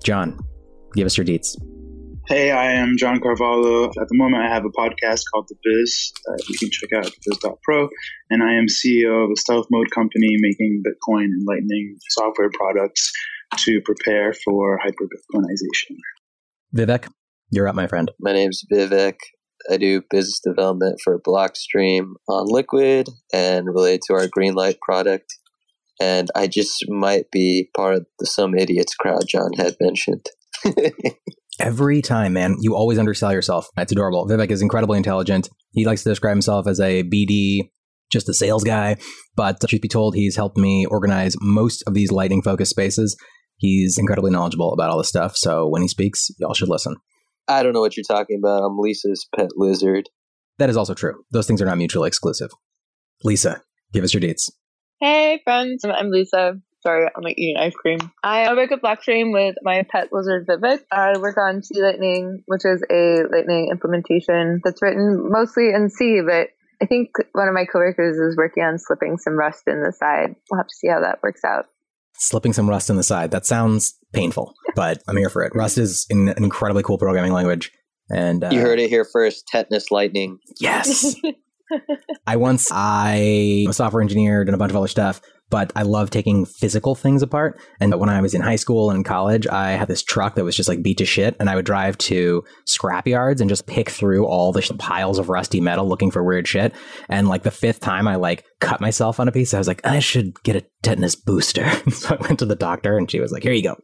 John, give us your deets. Hey, I am John Carvalho. At the moment, I have a podcast called The Biz that you can check out at thebiz.pro. And I am CEO of a stealth mode company making Bitcoin and Lightning software products to prepare for hyper-Bitcoinization. Vivek, you're up, my friend. My name's Vivek. I do business development for Blockstream on Liquid and related to our Greenlight product. And I just might be part of the Some Idiots crowd John had mentioned. Every time, man, you always undersell yourself. That's adorable. Vivek is incredibly intelligent. He likes to describe himself as a BD, just a sales guy. But truth be told, he's helped me organize most of these Lightning-focused spaces. He's incredibly knowledgeable about all this stuff. So when he speaks, y'all should listen. I don't know what you're talking about. I'm Lisa's pet lizard. That is also true. Those things are not mutually exclusive. Lisa, give us your deets. Hey, friends. I'm Lisa. Sorry, I'm like eating ice cream. I work at Blockstream with my pet lizard, Vivek. I work on C Lightning, which is a Lightning implementation that's written mostly in C, but I think one of my coworkers is working on slipping some Rust in the side. We'll have to see how that works out. Slipping some Rust in the side. That sounds painful, but I'm here for it. Rust is an incredibly cool programming language. And you heard it here first, Tetanus Lightning. Yes. I'm a software engineer, done a bunch of other stuff, but I love taking physical things apart. And when I was in high school and college, I had this truck that was just like beat to shit. And I would drive to scrap yards and just pick through all the piles of rusty metal looking for weird shit. And like the fifth time I like cut myself on a piece, I was like, I should get a tetanus booster. So I went to the doctor and she was like, here you go.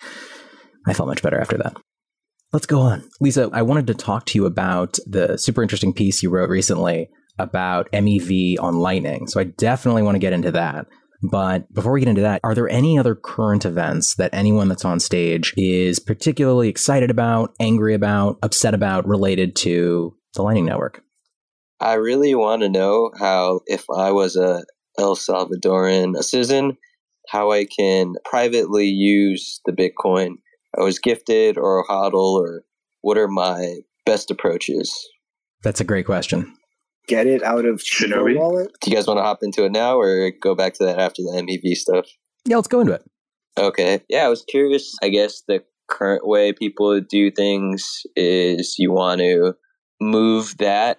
I felt much better after that. Let's go on. Lisa, I wanted to talk to you about the super interesting piece you wrote recently about MEV on Lightning. So I definitely want to get into that. But before we get into that, are there any other current events that anyone that's on stage is particularly excited about, angry about, upset about related to the Lightning Network? I really want to know how, if I was a El Salvadoran citizen, how I can privately use the Bitcoin I was gifted or hodl, or what are my best approaches? That's a great question. Get it out of Chivo wallet? Do you guys want to hop into it now or go back to that after the MEV stuff? Yeah, let's go into it. Okay. Yeah, I was curious. I guess the current way people do things is you want to move that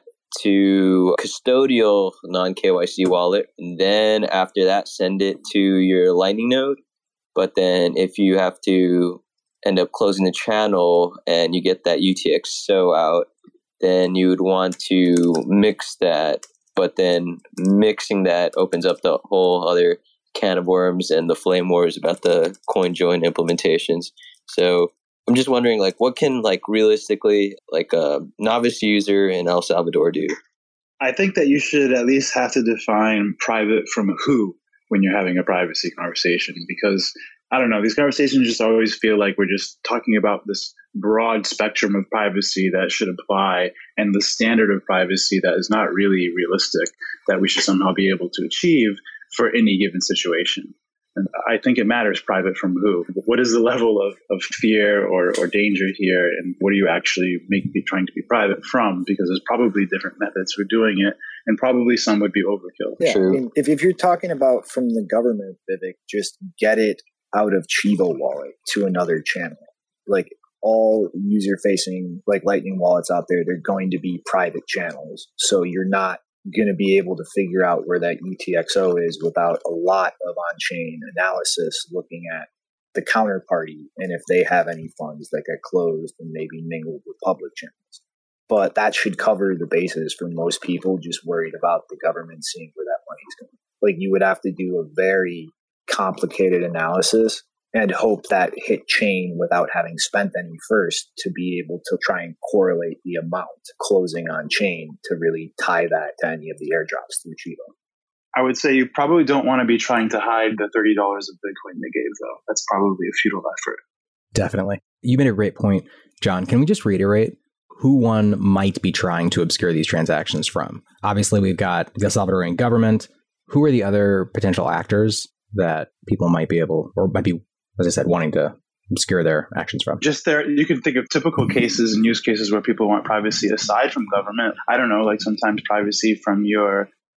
to custodial non-KYC wallet. And then after that, send it to your Lightning node. But then if you have to end up closing the channel and you get that UTXO out, then you would want to mix that, but then mixing that opens up the whole other can of worms and the flame wars about the CoinJoin implementations. So I'm just wondering, like, what can, like, realistically, like, a novice user in El Salvador do? I think that you should at least have to define private from who when you're having a privacy conversation, because I don't know, these conversations just always feel like we're just talking about this broad spectrum of privacy that should apply and the standard of privacy that is not really realistic that we should somehow be able to achieve for any given situation. And I think it matters private from who. What is the level of fear or danger here, and what are you actually trying to be private from? Because there's probably different methods for doing it, and probably some would be overkill. Yeah, I mean, if you're talking about from the government, Vivek, just get it out of Chivo wallet to another channel. Like all user-facing like Lightning wallets out there, they're going to be private channels. So you're not going to be able to figure out where that UTXO is without a lot of on-chain analysis looking at the counterparty and if they have any funds that get closed and maybe mingled with public channels. But that should cover the bases for most people just worried about the government seeing where that money's going. Like you would have to do a very complicated analysis and hope that hit chain without having spent any first to be able to try and correlate the amount closing on chain to really tie that to any of the airdrops through Chivo. I would say you probably don't want to be trying to hide the $30 of Bitcoin they gave, though. That's probably a futile effort. Definitely. You made a great point, John. Can we just reiterate who one might be trying to obscure these transactions from? Obviously, we've got the Salvadorian government. Who are the other potential actors that people might be able, or might be, as I said, wanting to obscure their actions from? Just there, you can think of typical cases and use cases where people want privacy aside from government. I don't know, like sometimes privacy from your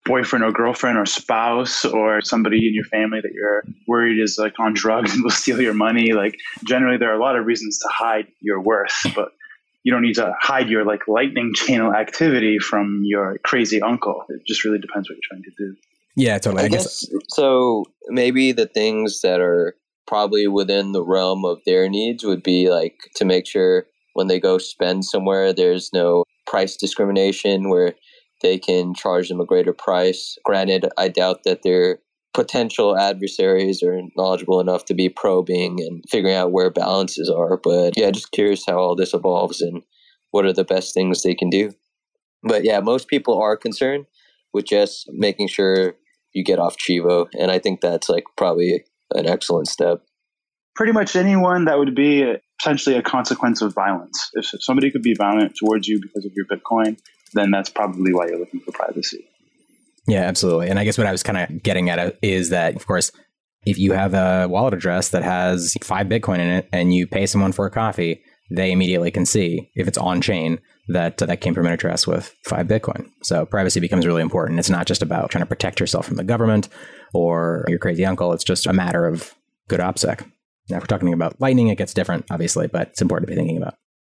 boyfriend or girlfriend or spouse or somebody in your family that you're worried is like on drugs and will steal your money. Like generally there are a lot of reasons to hide your worth, but you don't need to hide your like lightning channel activity from your crazy uncle. It just really depends what you're trying to do. Yeah, totally. I guess so. Maybe the things that are probably within the realm of their needs would be like to make sure when they go spend somewhere, there's no price discrimination where they can charge them a greater price. Granted, I doubt that their potential adversaries are knowledgeable enough to be probing and figuring out where balances are. But yeah, just curious how all this evolves and what are the best things they can do. But yeah, most people are concerned with just making sure you get off Chivo. And I think that's like probably an excellent step. Pretty much anyone that would be essentially a consequence of violence. If somebody could be violent towards you because of your Bitcoin, then that's probably why you're looking for privacy. Yeah, absolutely. And I guess what I was kind of getting at is that, of course, if you have a wallet address that has 5 Bitcoin in it and you pay someone for a coffee, they immediately can see, if it's on chain, that that came from an address with 5 Bitcoin. So privacy becomes really important. It's not just about trying to protect yourself from the government or your crazy uncle. It's just a matter of good OPSEC. Now, if we're talking about Lightning, it gets different, obviously, but it's important to be thinking about.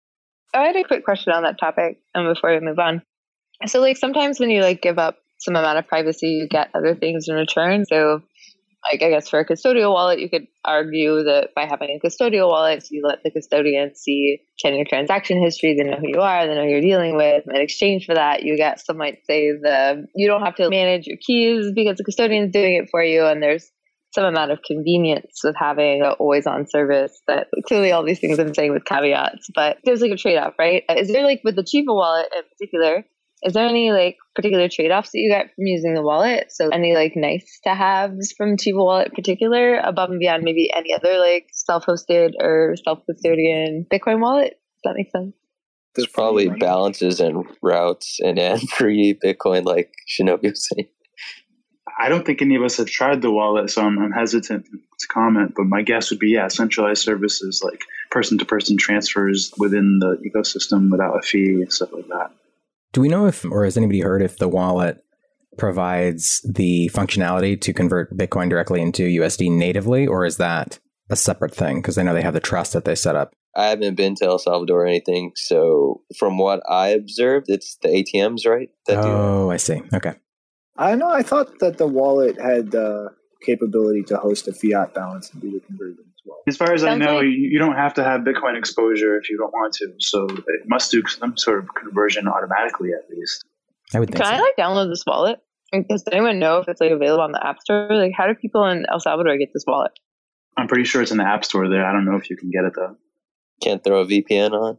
I had a quick question on that topic before we move on. So like sometimes when you like give up some amount of privacy, you get other things in return. So like I guess for a custodial wallet, you could argue that by having a custodial wallet, you let the custodian see your transaction history, they know who you are, they know who you're dealing with. And in exchange for that, you get, some might say, you don't have to manage your keys because the custodian's doing it for you. And there's some amount of convenience with having an always on service. That clearly all these things I'm saying with caveats, but there's like a trade-off, right? Is there like with the Chivo wallet in particular, is there any like particular trade-offs that you get from using the wallet? So any like nice to haves from Chivo wallet in particular above and beyond maybe any other like self-hosted or self-custodian Bitcoin wallet? Does that make sense? There's probably balances and routes and free Bitcoin like Shinobi was saying. I don't think any of us have tried the wallet, so I'm hesitant to comment, but my guess would be, yeah, centralized services like person-to-person transfers within the ecosystem without a fee and stuff like that. Do we know if, or has anybody heard if the wallet provides the functionality to convert Bitcoin directly into USD natively, or is that a separate thing? Because I know they have the trust that they set up. I haven't been to El Salvador or anything, so from what I observed, it's the ATMs, right? I see. Okay. I know. I thought that the wallet had the capability to host a fiat balance and do the conversion as well. As far as I know, you don't have to have Bitcoin exposure if you don't want to. So it must do some sort of conversion automatically, at least. I would think Can I like download this wallet? Does anyone know if it's like available on the App Store? Like, how do people in El Salvador get this wallet? I'm pretty sure it's in the App Store there. I don't know if you can get it though. Can't throw a VPN on.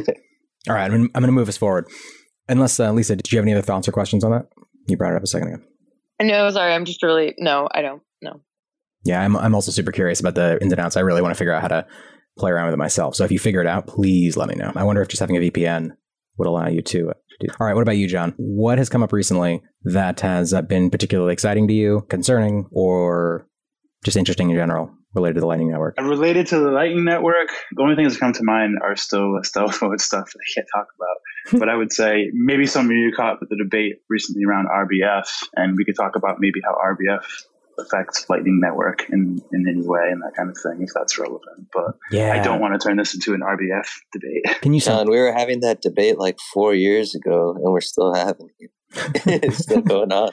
All right, I'm going to move us forward. Unless, Lisa, did you have any other thoughts or questions on that? You brought it up a second ago. No, sorry. I'm just really, no, I don't know. Yeah, I'm also super curious about the ins and outs. I really want to figure out how to play around with it myself. So if you figure it out, please let me know. I wonder if just having a VPN would allow you to do. All right, what about you, John? What has come up recently that has been particularly exciting to you, concerning, or just interesting in general related to the Lightning Network? Related to the Lightning Network, the only things that come to mind are still stealth mode stuff that I can't talk about. But I would say maybe some of you caught the debate recently around RBF, and we could talk about maybe how RBF affects Lightning Network in any way and that kind of thing, if that's relevant. But yeah. I don't want to turn this into an RBF debate. Can you, John, we were having that debate like 4 years ago, and we're still having it. It's still going on.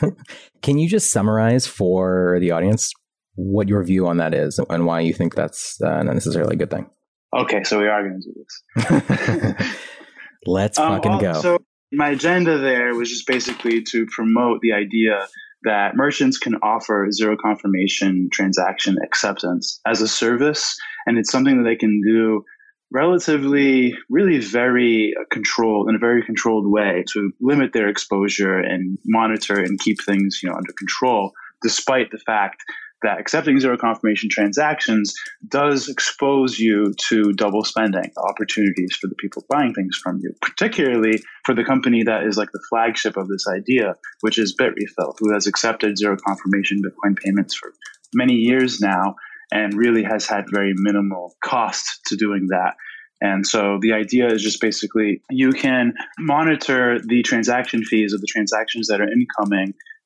Can you just summarize for the audience what your view on that is and why you think that's not necessarily a good thing? Okay, so we are going to do this. Let's fucking go. So my agenda there was just basically to promote the idea that merchants can offer zero confirmation transaction acceptance as a service, and it's something that they can do relatively, really very controlled, in a very controlled way to limit their exposure and monitor and keep things, under control, despite the fact that accepting zero confirmation transactions does expose you to double spending opportunities for the people buying things from you, particularly for the company that is like the flagship of this idea, which is Bitrefill, who has accepted zero confirmation Bitcoin payments for many years now and really has had very minimal cost to doing that. And so the idea is just basically you can monitor the transaction fees of the transactions that are incoming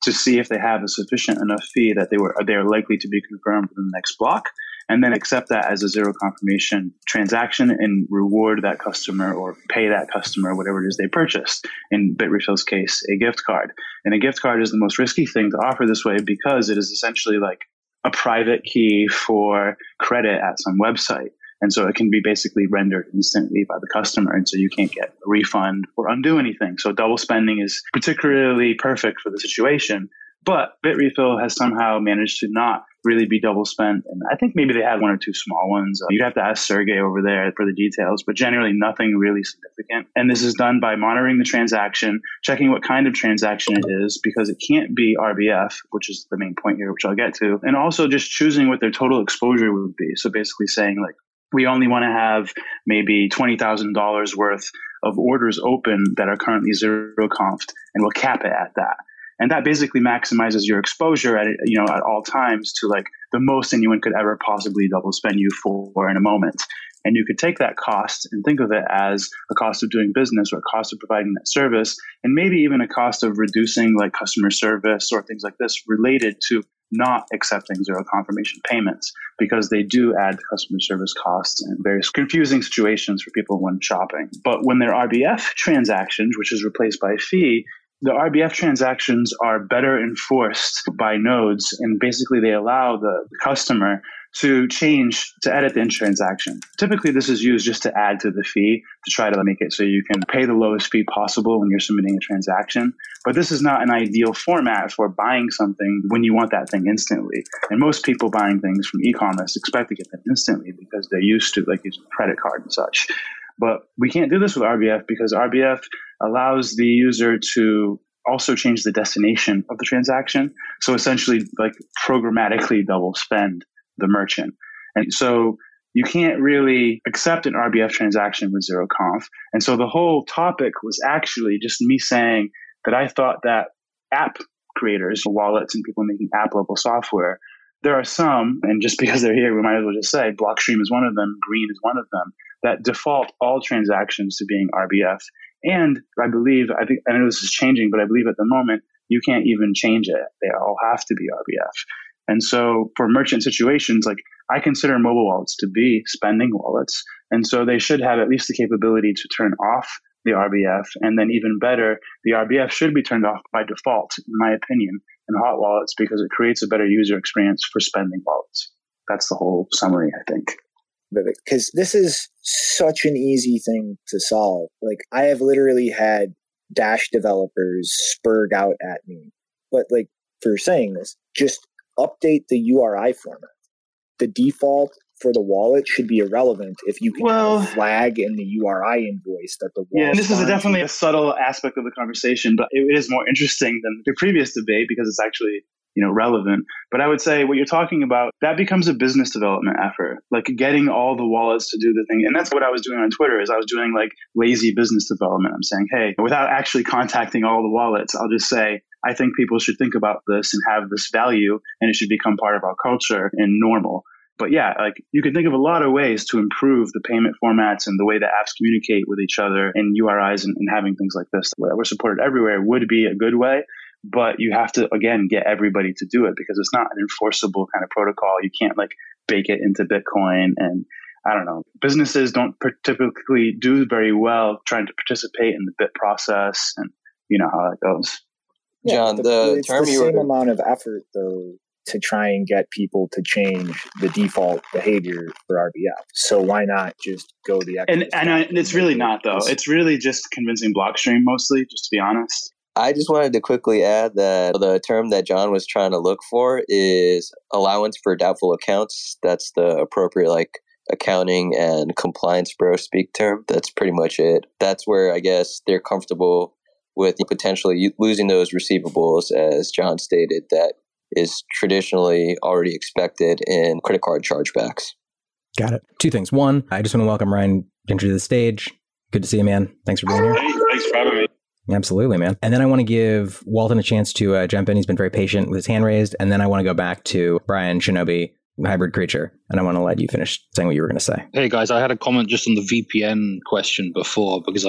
to see if they have a sufficient enough fee that they are likely to be confirmed within the next block, and then accept that as a zero confirmation transaction and reward that customer or pay that customer whatever it is they purchased. In Bitrefill's case, a gift card. And a gift card is the most risky thing to offer this way because it is essentially like a private key for credit at some website. And so it can be basically rendered instantly by the customer. And so you can't get a refund or undo anything. So double spending is particularly perfect for the situation. But Bitrefill has somehow managed to not really be double spent. And I think maybe they had one or two small ones. You'd have to ask Sergey over there for the details, but generally nothing really significant. And this is done by monitoring the transaction, checking what kind of transaction it is, because it can't be RBF, which is the main point here, which I'll get to. And also just choosing what their total exposure would be. So basically saying like, we only want to have maybe $20,000 worth of orders open that are currently zero confed, and we'll cap it at that. And that basically maximizes your exposure at all times to like the most anyone could ever possibly double spend you for in a moment. And you could take that cost and think of it as a cost of doing business or a cost of providing that service, and maybe even a cost of reducing like customer service or things like this related to not accepting zero confirmation payments, because they do add customer service costs and various confusing situations for people when shopping. But when they're RBF transactions, which is replaced by a fee, the RBF transactions are better enforced by nodes, and basically they allow the customer to edit the transaction. Typically, this is used just to add to the fee to try to make it so you can pay the lowest fee possible when you're submitting a transaction. But this is not an ideal format for buying something when you want that thing instantly. And most people buying things from e-commerce expect to get them instantly because they're used to like using a credit card and such. But we can't do this with RBF because RBF allows the user to also change the destination of the transaction. So essentially like programmatically double spend the merchant. And so you can't really accept an RBF transaction with zero conf. And so the whole topic was actually just me saying that I thought that app creators, wallets, and people making app level software, there are some, and just because they're here, we might as well just say Blockstream is one of them, Green is one of them, that default all transactions to being RBF. And I know this is changing, but I believe at the moment, you can't even change it. They all have to be RBF. And so for merchant situations, like I consider mobile wallets to be spending wallets. And so they should have at least the capability to turn off the RBF. And then even better, the RBF should be turned off by default, in my opinion, in hot wallets because it creates a better user experience for spending wallets. That's the whole summary, I think. Because this is such an easy thing to solve. Like I have literally had Dash developers spurg out at me. But like for saying this, just update the URI format. The default for the wallet should be irrelevant if you can have a flag in the URI invoice that the wallet. Yeah, and this is definitely a subtle aspect of the conversation, but it is more interesting than the previous debate because it's actually relevant. But I would say what you're talking about, that becomes a business development effort, like getting all the wallets to do the thing. And that's what I was doing on Twitter is I was doing like lazy business development. I'm saying, hey, without actually contacting all the wallets, I'll just say, I think people should think about this and have this value, and it should become part of our culture and normal. But yeah, like you can think of a lot of ways to improve the payment formats and the way that apps communicate with each other and URIs and having things like this that we're supported everywhere would be a good way. But you have to, again, get everybody to do it because it's not an enforceable kind of protocol. You can't like bake it into Bitcoin. And I don't know, businesses don't typically do very well trying to participate in the Bit process. And you know how that goes. John, it's the same amount of effort, though, to try and get people to change the default behavior for RBF. So why not just go the extra step? And it's really not, though. It's really just convincing Blockstream mostly, just to be honest. I just wanted to quickly add that the term that John was trying to look for is allowance for doubtful accounts. That's the appropriate accounting and compliance bro speak term. That's pretty much it. That's where I guess they're comfortable with potentially losing those receivables, as John stated, that is traditionally already expected in credit card chargebacks. Got it. Two things. One, I just want to welcome Ryan Ginger to the stage. Good to see you, man. Thanks for being here. Hey, thanks for having me. Absolutely, man. And then I want to give Walton a chance to jump in. He's been very patient with his hand raised. And then I want to go back to Brian Shinobi, hybrid creature. And I want to let you finish saying what you were going to say. Hey, guys, I had a comment just on the VPN question before because I've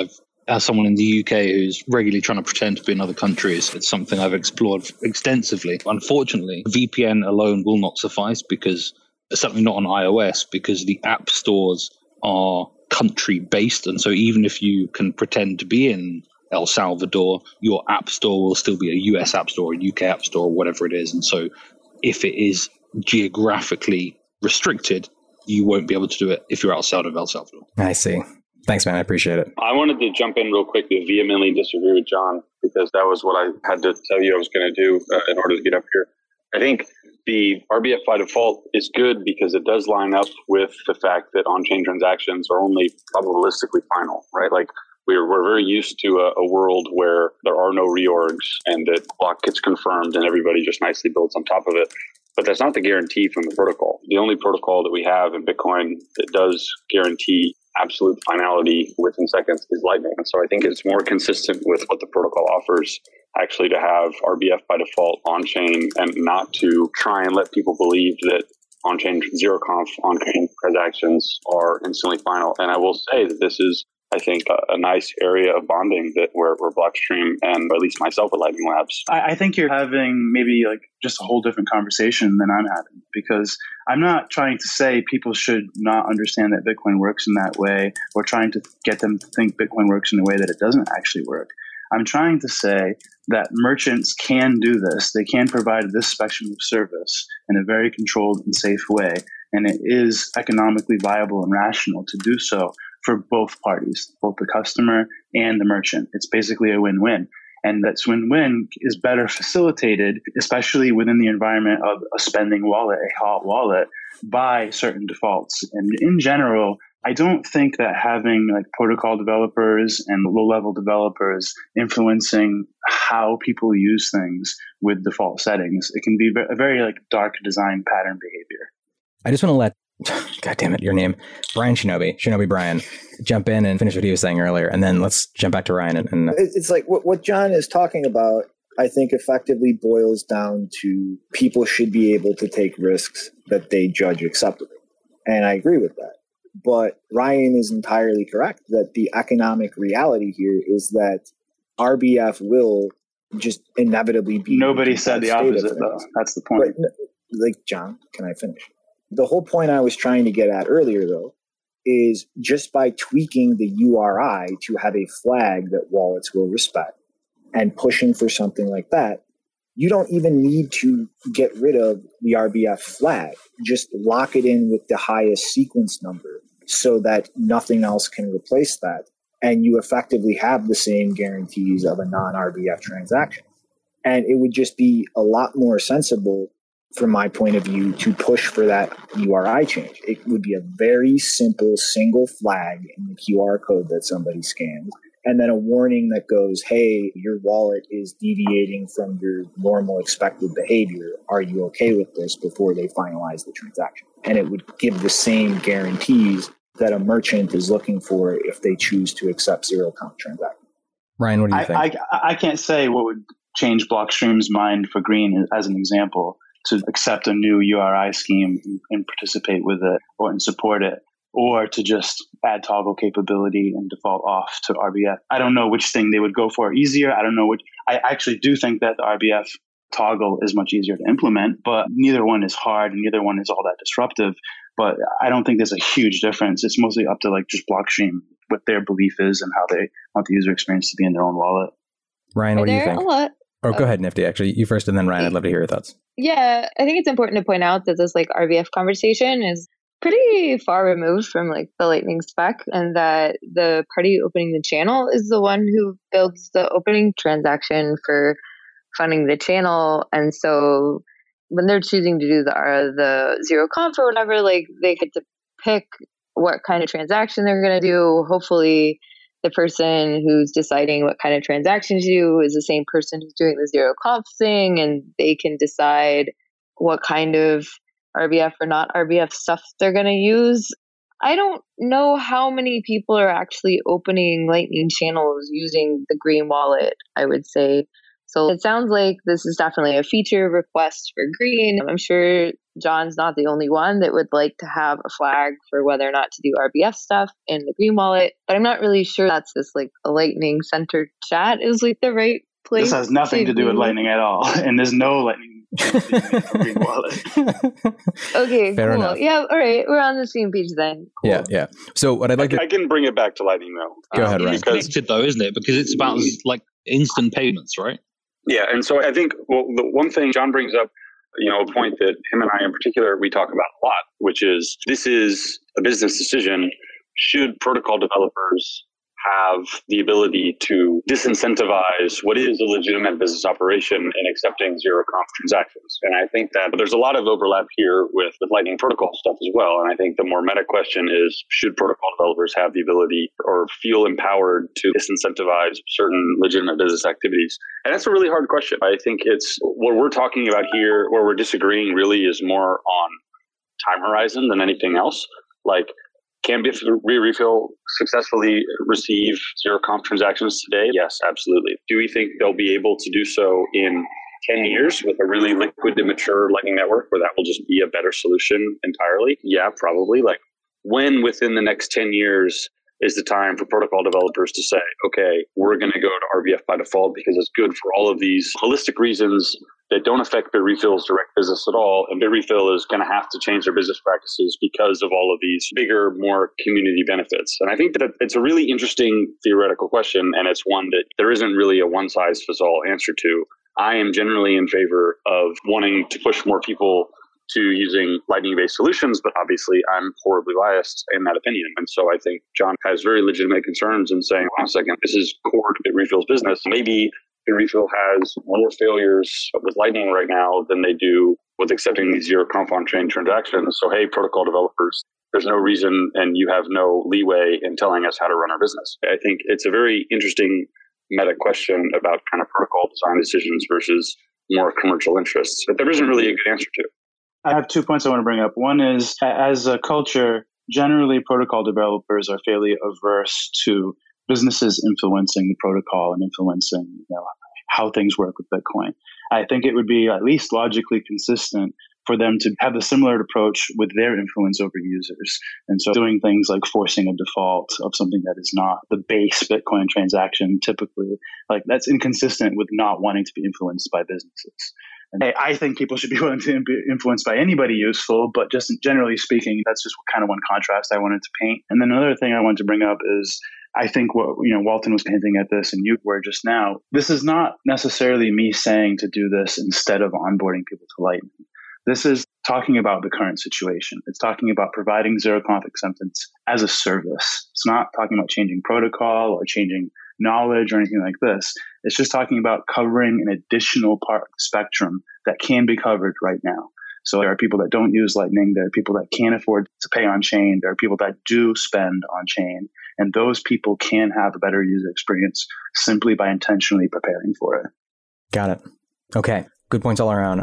As someone in the UK who's regularly trying to pretend to be in other countries, it's something I've explored extensively. Unfortunately, VPN alone will not suffice, because certainly not on iOS, because the app stores are country based. And so even if you can pretend to be in El Salvador, your app store will still be a US app store, a UK app store, whatever it is. And so if it is geographically restricted, you won't be able to do it if you're outside of El Salvador. I see. Thanks, man. I appreciate it. I wanted to jump in real quick to vehemently disagree with John, because that was what I had to tell you I was going to do in order to get up here. I think the RBF by default is good because it does line up with the fact that on-chain transactions are only probabilistically final, right? Like we're very used to a world where there are no reorgs and that block gets confirmed and everybody just nicely builds on top of it. But that's not the guarantee from the protocol. The only protocol that we have in Bitcoin that does guarantee absolute finality within seconds is Lightning. And so I think it's more consistent with what the protocol offers, actually, to have RBF by default on-chain and not to try and let people believe that on-chain zero-conf on-chain transactions are instantly final. And I will say that this is, I think, a nice area of bonding that where Blockstream and at least myself at Lightning Labs. I think you're having maybe like just a whole different conversation than I'm having, because I'm not trying to say people should not understand that Bitcoin works in that way, or trying to get them to think Bitcoin works in a way that it doesn't actually work. I'm trying to say that merchants can do this. They can provide this spectrum of service in a very controlled and safe way. And it is economically viable and rational to do so for both parties, both the customer and the merchant. It's basically a win-win. And that win-win is better facilitated, especially within the environment of a spending wallet, a hot wallet, by certain defaults. And in general, I don't think that having like protocol developers and low-level developers influencing how people use things with default settings, it can be a very like dark design pattern behavior. I just want to let, God damn it, your name, Brian Shinobi Brian, jump in and finish what he was saying earlier. And then let's jump back to Ryan. And It's like what John is talking about, I think effectively boils down to people should be able to take risks that they judge acceptable. And I agree with that. But Ryan is entirely correct that the economic reality here is that RBF will just inevitably be. Nobody said the opposite, though. That's the point. But, like, John, can I finish? The whole point I was trying to get at earlier, though, is just by tweaking the URI to have a flag that wallets will respect and pushing for something like that, you don't even need to get rid of the RBF flag. Just lock it in with the highest sequence number so that nothing else can replace that. And you effectively have the same guarantees of a non-RBF transaction. And it would just be a lot more sensible, from my point of view, to push for that URI change. It would be a very simple single flag in the QR code that somebody scans, and then a warning that goes, hey, your wallet is deviating from your normal expected behavior. Are you okay with this, before they finalize the transaction? And it would give the same guarantees that a merchant is looking for if they choose to accept zero-count transactions. Ryan, what do you think? I can't say what would change Blockstream's mind for green, as an example, to accept a new URI scheme and participate with it or and support it, or to just add toggle capability and default off to RBF. I don't know which thing they would go for easier. I don't know which. I actually do think that the RBF toggle is much easier to implement, but neither one is hard and neither one is all that disruptive. But I don't think there's a huge difference. It's mostly up to like just Blockstream, what their belief is and how they want the user experience to be in their own wallet. Ryan, what do you think? A lot. Oh, go ahead, Nifty. Actually, you first, and then Ryan. I'd love to hear your thoughts. Yeah, I think it's important to point out that this like RBF conversation is pretty far removed from like the Lightning spec, and that the party opening the channel is the one who builds the opening transaction for funding the channel. And so when they're choosing to do the zero conf or whatever, like they get to pick what kind of transaction they're going to do. Hopefully the person who's deciding what kind of transaction to do is the same person who's doing the zero conf thing, and they can decide what kind of RBF or not RBF stuff they're going to use. I don't know how many people are actually opening Lightning channels using the Green wallet, I would say. So it sounds like this is definitely a feature request for green. I'm sure John's not the only one that would like to have a flag for whether or not to do RBF stuff in the green wallet, but I'm not really sure that's just like a Lightning centered chat is like the right place. This has nothing to do with Lightning at all, and there's no Lightning green wallet. Okay, Fair cool. enough. Yeah, all right, we're on the same page then. Cool. Yeah. So what I'd like to I can bring it back to Lightning though. Go ahead, Ryan. It's connected though, isn't it? Because it's about like instant payments, right? Yeah, and so I think the one thing John brings up, a point that him and I in particular we talk about a lot, which is this is a business decision. Should protocol developers have the ability to disincentivize what is a legitimate business operation in accepting zero-conf transactions? And I think that there's a lot of overlap here with Lightning Protocol stuff as well. And I think the more meta question is, should protocol developers have the ability or feel empowered to disincentivize certain legitimate business activities? And that's a really hard question. I think it's what we're talking about here, where we're disagreeing really is more on time horizon than anything else. Like, can Refill successfully receive zero-conf transactions today? Yes, absolutely. Do we think they'll be able to do so in 10 years with a really liquid and mature Lightning network where that will just be a better solution entirely? Yeah, probably. Like, when within the next 10 years is the time for protocol developers to say, okay, we're going to go to RBF by default because it's good for all of these holistic reasons that don't affect BitRefill's direct business at all. And BitRefill is going to have to change their business practices because of all of these bigger, more community benefits. And I think that it's a really interesting theoretical question. And it's one that there isn't really a one size fits all answer to. I am generally in favor of wanting to push more people to using Lightning-based solutions, but obviously I'm horribly biased in that opinion. And so I think John has very legitimate concerns in saying, hold on a second, this is core to BitRefill's business. Maybe BitRefill has more failures with Lightning right now than they do with accepting these zero-conf on-chain transactions. So, hey, protocol developers, there's no reason and you have no leeway in telling us how to run our business. I think it's a very interesting meta question about kind of protocol design decisions versus more commercial interests that there isn't really a good answer to. I have 2 points I want to bring up. One is, as a culture, generally protocol developers are fairly averse to businesses influencing the protocol and influencing how things work with Bitcoin. I think it would be at least logically consistent for them to have a similar approach with their influence over users. And so doing things like forcing a default of something that is not the base Bitcoin transaction typically, like that's inconsistent with not wanting to be influenced by businesses. And I think people should be willing to be influenced by anybody useful, but just generally speaking, that's just kind of one contrast I wanted to paint. And then another thing I wanted to bring up is I think what, Walton was hinting at this and you were just now, this is not necessarily me saying to do this instead of onboarding people to Lightning. This is talking about the current situation. It's talking about providing zero-conf acceptance as a service. It's not talking about changing protocol or changing knowledge or anything like this. It's just talking about covering an additional part of the spectrum that can be covered right now. So there are people that don't use Lightning. There are people that can't afford to pay on chain. There are people that do spend on chain. And those people can have a better user experience simply by intentionally preparing for it. Got it. Okay. Good points all around.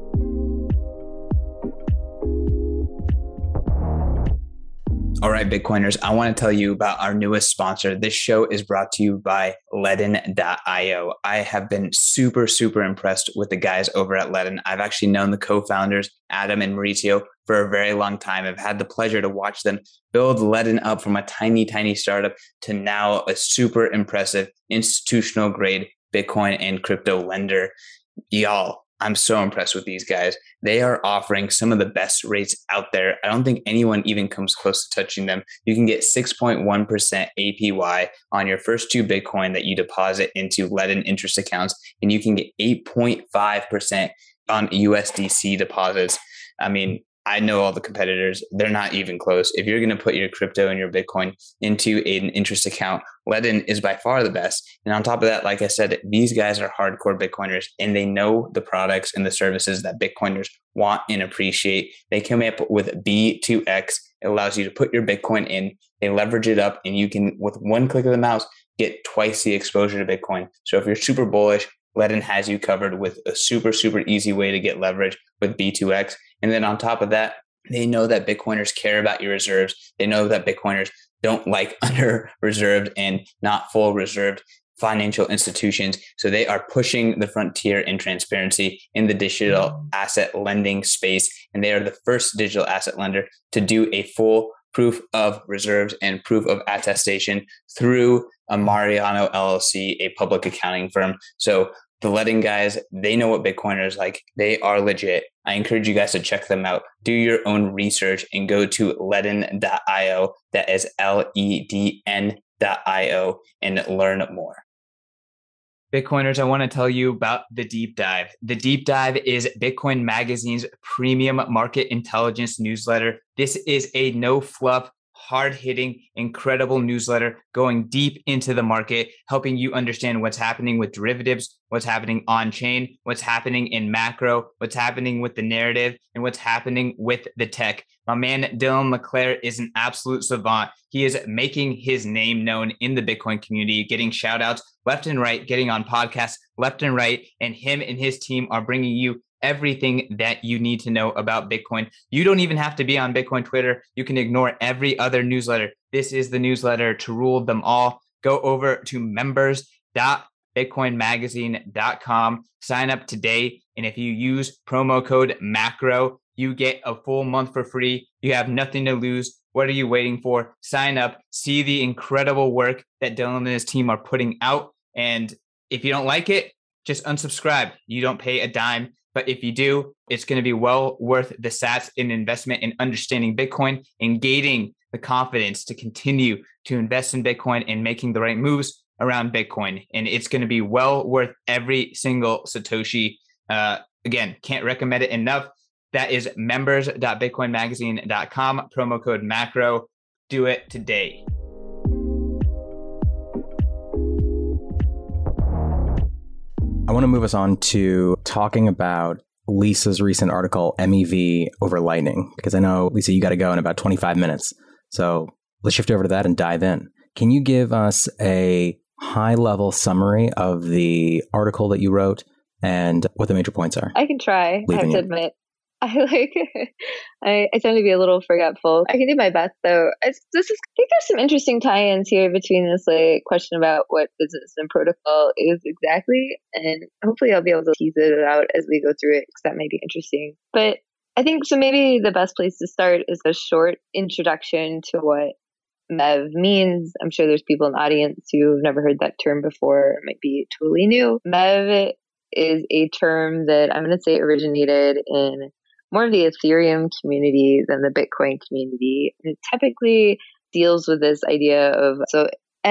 All right, Bitcoiners, I want to tell you about our newest sponsor. This show is brought to you by Ledn.io. I have been super, super impressed with the guys over at Ledn. I've actually known the co-founders, Adam and Mauricio, for a very long time. I've had the pleasure to watch them build Ledn up from a tiny, tiny startup to now a super impressive institutional grade Bitcoin and crypto lender. Y'all, I'm so impressed with these guys. They are offering some of the best rates out there. I don't think anyone even comes close to touching them. You can get 6.1% APY on your first 2 Bitcoin that you deposit into Ledn interest accounts, and you can get 8.5% on USDC deposits. I mean, I know all the competitors. They're not even close. If you're going to put your crypto and your Bitcoin into an interest account, Ledn is by far the best. And on top of that, like I said, these guys are hardcore Bitcoiners and they know the products and the services that Bitcoiners want and appreciate. They come up with B2X. It allows you to put your Bitcoin in, they leverage it up, and you can, with one click of the mouse, get twice the exposure to Bitcoin. So if you're super bullish, Ledn has you covered with a super, super easy way to get leverage with B2X. And then on top of that, they know that Bitcoiners care about your reserves. They know that Bitcoiners don't like under reserved and not full reserved financial institutions. So they are pushing the frontier in transparency in the digital asset lending space. And they are the first digital asset lender to do a full proof of reserves and proof of attestation through a Mariano LLC, a public accounting firm. So the Ledn guys, they know what Bitcoiners like. They are legit. I encourage you guys to check them out. Do your own research and go to ledn.io. That is LEDN.io and learn more. Bitcoiners, I want to tell you about The Deep Dive. The Deep Dive is Bitcoin Magazine's premium market intelligence newsletter. This is a no-fluff, hard-hitting, incredible newsletter going deep into the market, helping you understand what's happening with derivatives, what's happening on-chain, what's happening in macro, what's happening with the narrative, and what's happening with the tech. My man, Dylan LeClaire, is an absolute savant. He is making his name known in the Bitcoin community, getting shout-outs left and right, getting on podcasts left and right, and him and his team are bringing you everything that you need to know about Bitcoin. You don't even have to be on Bitcoin Twitter. You can ignore every other newsletter. This is the newsletter to rule them all. Go over to members.bitcoinmagazine.com. Sign up today. And if you use promo code MACRO, you get a full month for free. You have nothing to lose. What are you waiting for? Sign up. See the incredible work that Dylan and his team are putting out. And if you don't like it, just unsubscribe. You don't pay a dime. But if you do, it's going to be well worth the sats in investment in understanding Bitcoin and gaining the confidence to continue to invest in Bitcoin and making the right moves around Bitcoin. And it's going to be well worth every single Satoshi. Again, can't recommend it enough. That is members.bitcoinmagazine.com, promo code MACRO. Do it today. I want to move us on to talking about Lisa's recent article, MEV over Lightning, because I know, Lisa, you got to go in about 25 minutes. So let's shift over to that and dive in. Can you give us a high-level summary of the article that you wrote and what the major points are? I can try. I have to admit. I tend to be a little forgetful. I can do my best though. I think there's some interesting tie-ins here between this question about what business and protocol is exactly, and hopefully I'll be able to tease it out as we go through it because that might be interesting. But I think so. Maybe the best place to start is a short introduction to what MEV means. I'm sure there's people in the audience who've never heard that term before. It might be totally new. MEV is a term that I'm going to say originated in more of the Ethereum community than the Bitcoin community. And it typically deals with this idea of, so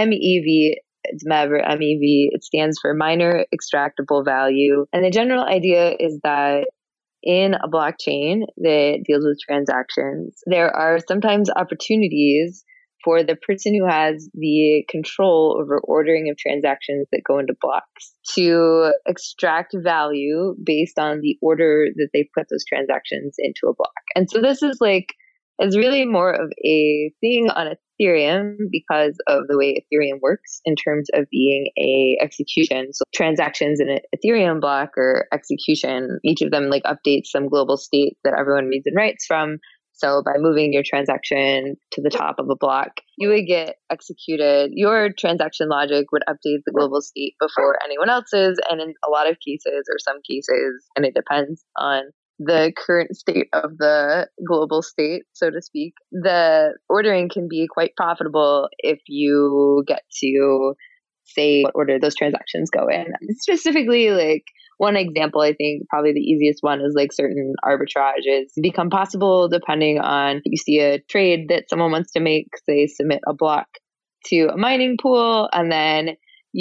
MEV, it's MEV or MEV, it stands for minor extractable value. And the general idea is that in a blockchain that deals with transactions, there are sometimes opportunities for the person who has the control over ordering of transactions that go into blocks to extract value based on the order that they put those transactions into a block. And so this is really more of a thing on Ethereum because of the way Ethereum works in terms of being a execution. So transactions in an Ethereum block or execution, each of them updates some global state that everyone reads and writes from. So by moving your transaction to the top of a block, you would get executed. Your transaction logic would update the global state before anyone else's. And in a lot of cases, or some cases, and it depends on the current state of the global state, so to speak, the ordering can be quite profitable if you get to say what order those transactions go in. Specifically, one example, I think probably the easiest one is certain arbitrages become possible depending on you see a trade that someone wants to make. They submit a block to a mining pool and then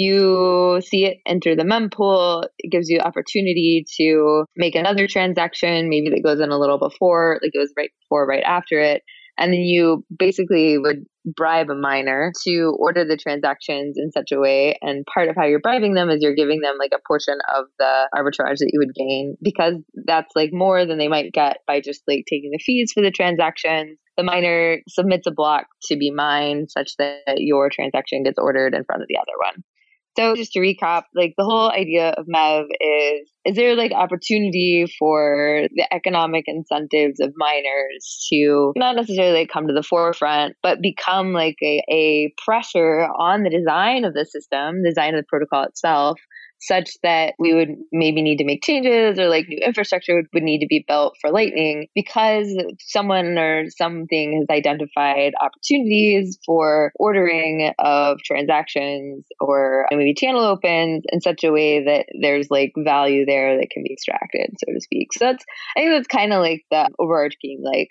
you see it enter the mempool. It gives you opportunity to make another transaction, maybe that goes in a little before, it goes right before, right after it. And then you basically would bribe a miner to order the transactions in such a way. And part of how you're bribing them is you're giving them a portion of the arbitrage that you would gain, because that's more than they might get by just taking the fees for the transactions. The miner submits a block to be mined such that your transaction gets ordered in front of the other one. So just to recap, like the whole idea of MEV is there like opportunity for the economic incentives of miners to not necessarily like come to the forefront, but become like a pressure on the design of the system, design of the protocol itself, such that we would maybe need to make changes or like new infrastructure would need to be built for Lightning because someone or something has identified opportunities for ordering of transactions or maybe channel opens in such a way that there's like value there that can be extracted, so to speak. So I think that's kind of like the overarching like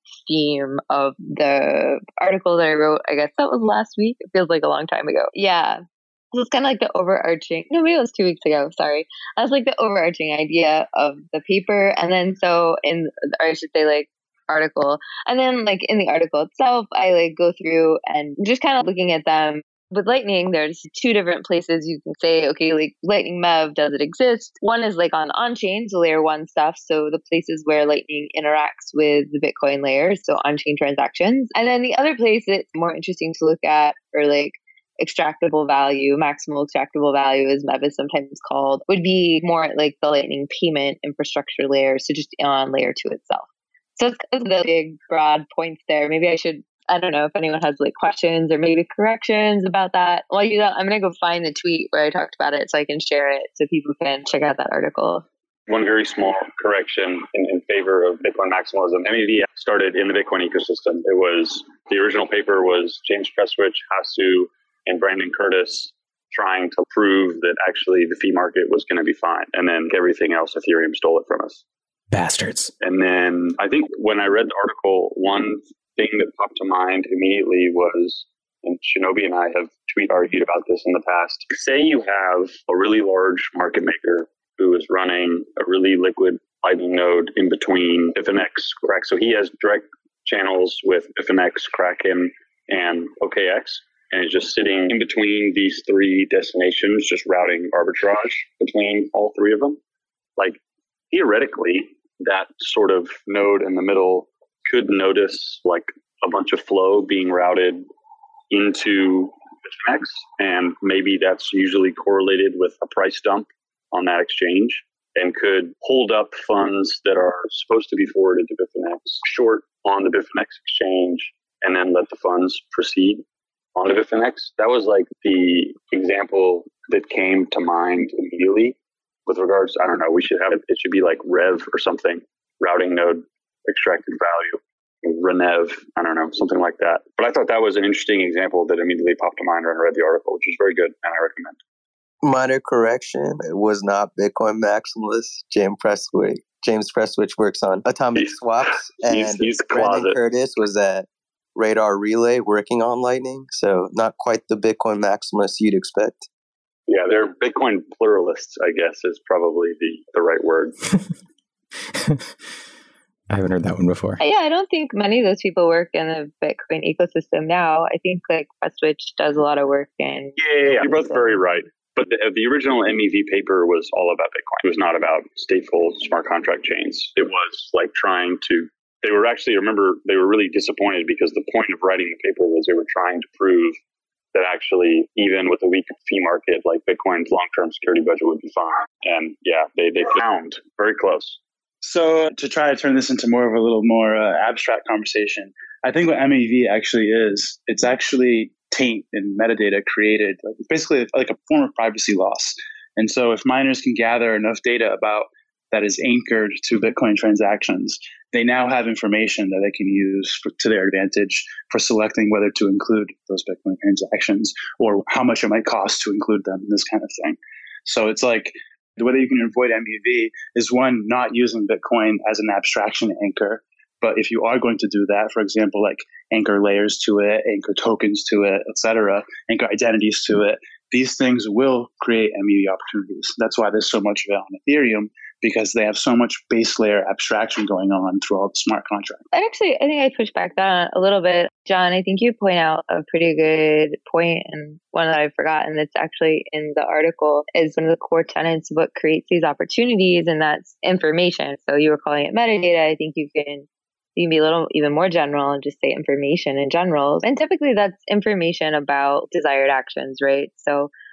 theme of the article that I wrote. I guess that was last week. It feels like a long time ago. Yeah. It's kind of like the overarching, no, maybe it was 2 weeks ago, sorry. That was like the overarching idea of the paper. And then or I should say like article. And then like in the article itself, I like go through and just kind of looking at them. With Lightning, there's 2 different places you can say, okay, like Lightning MEV, does it exist? One is like on-chain, so layer 1 stuff. So the places where Lightning interacts with the Bitcoin layer, so on-chain transactions. And then the other place that's more interesting to look at are like extractable value, maximal extractable value, as MEV is sometimes called, would be more like the Lightning payment infrastructure layer, so just on layer 2 itself. So it's the big, broad points there. Maybe I don't know if anyone has like questions or maybe corrections about that. While you do that, I'm going to go find the tweet where I talked about it so I can share it so people can check out that article. One very small correction in favor of Bitcoin maximalism. MEV started in the Bitcoin ecosystem. The original paper was James Prestwich, Hasu, and Brandon Curtis trying to prove that actually the fee market was going to be fine. And then everything else, Ethereum stole it from us. Bastards. And then I think when I read the article, one thing that popped to mind immediately was, and Shinobi and I have argued about this in the past, say you have a really large market maker who is running a really liquid Lightning node in between Bitfinex, correct? So he has direct channels with Bitfinex, Kraken, and OKX. And is just sitting in between these 3 destinations, just routing arbitrage between all 3 of them. Like, theoretically, that sort of node in the middle could notice like a bunch of flow being routed into Bitfinex, and maybe that's usually correlated with a price dump on that exchange, and could hold up funds that are supposed to be forwarded to Bitfinex short on the Bitfinex exchange, and then let the funds proceed onto Bitfinex. That was like the example that came to mind immediately with regards, I don't know, it should be like Rev or something, routing node extracted value, Renev, I don't know, something like that. But I thought that was an interesting example that immediately popped to mind when I read the article, which is very good and I recommend. Minor correction, it was not Bitcoin maximalist. James Prestwich works on atomic swaps, and Brandon Curtis was at Radar Relay working on Lightning, so not quite the Bitcoin maximalist you'd expect. Yeah, they're Bitcoin pluralists, I guess, is probably the right word. I haven't heard that one before. Yeah, I don't think many of those people work in the Bitcoin ecosystem now. I think like Prestwich does a lot of work in... Yeah, you're both very right. But the original MEV paper was all about Bitcoin. It was not about stateful smart contract chains. It was like trying to... They were really disappointed because the point of writing the paper was they were trying to prove that actually, even with a weak fee market, like Bitcoin's long-term security budget would be fine. And yeah, they found very close. So to try to turn this into more of a little more abstract conversation, I think what MEV actually is, it's actually taint and metadata created. Like, it's basically like a form of privacy loss. And so if miners can gather enough data about that is anchored to Bitcoin transactions, they now have information that they can use to their advantage for selecting whether to include those Bitcoin transactions or how much it might cost to include them and this kind of thing. So it's like the way that you can avoid MEV is, one, not using Bitcoin as an abstraction anchor. But if you are going to do that, for example, like anchor layers to it, anchor tokens to it, etc., anchor identities to it, these things will create MEV opportunities. That's why there's so much of it on Ethereum, because they have so much base layer abstraction going on through all the smart contracts. I think I push back that a little bit. John, I think you point out a pretty good point, and one that I've forgotten that's actually in the article is one of the core tenets of what creates these opportunities, and that's information. So you were calling it metadata. I think you can be a little even more general and just say information in general. And typically that's information about desired actions, right? So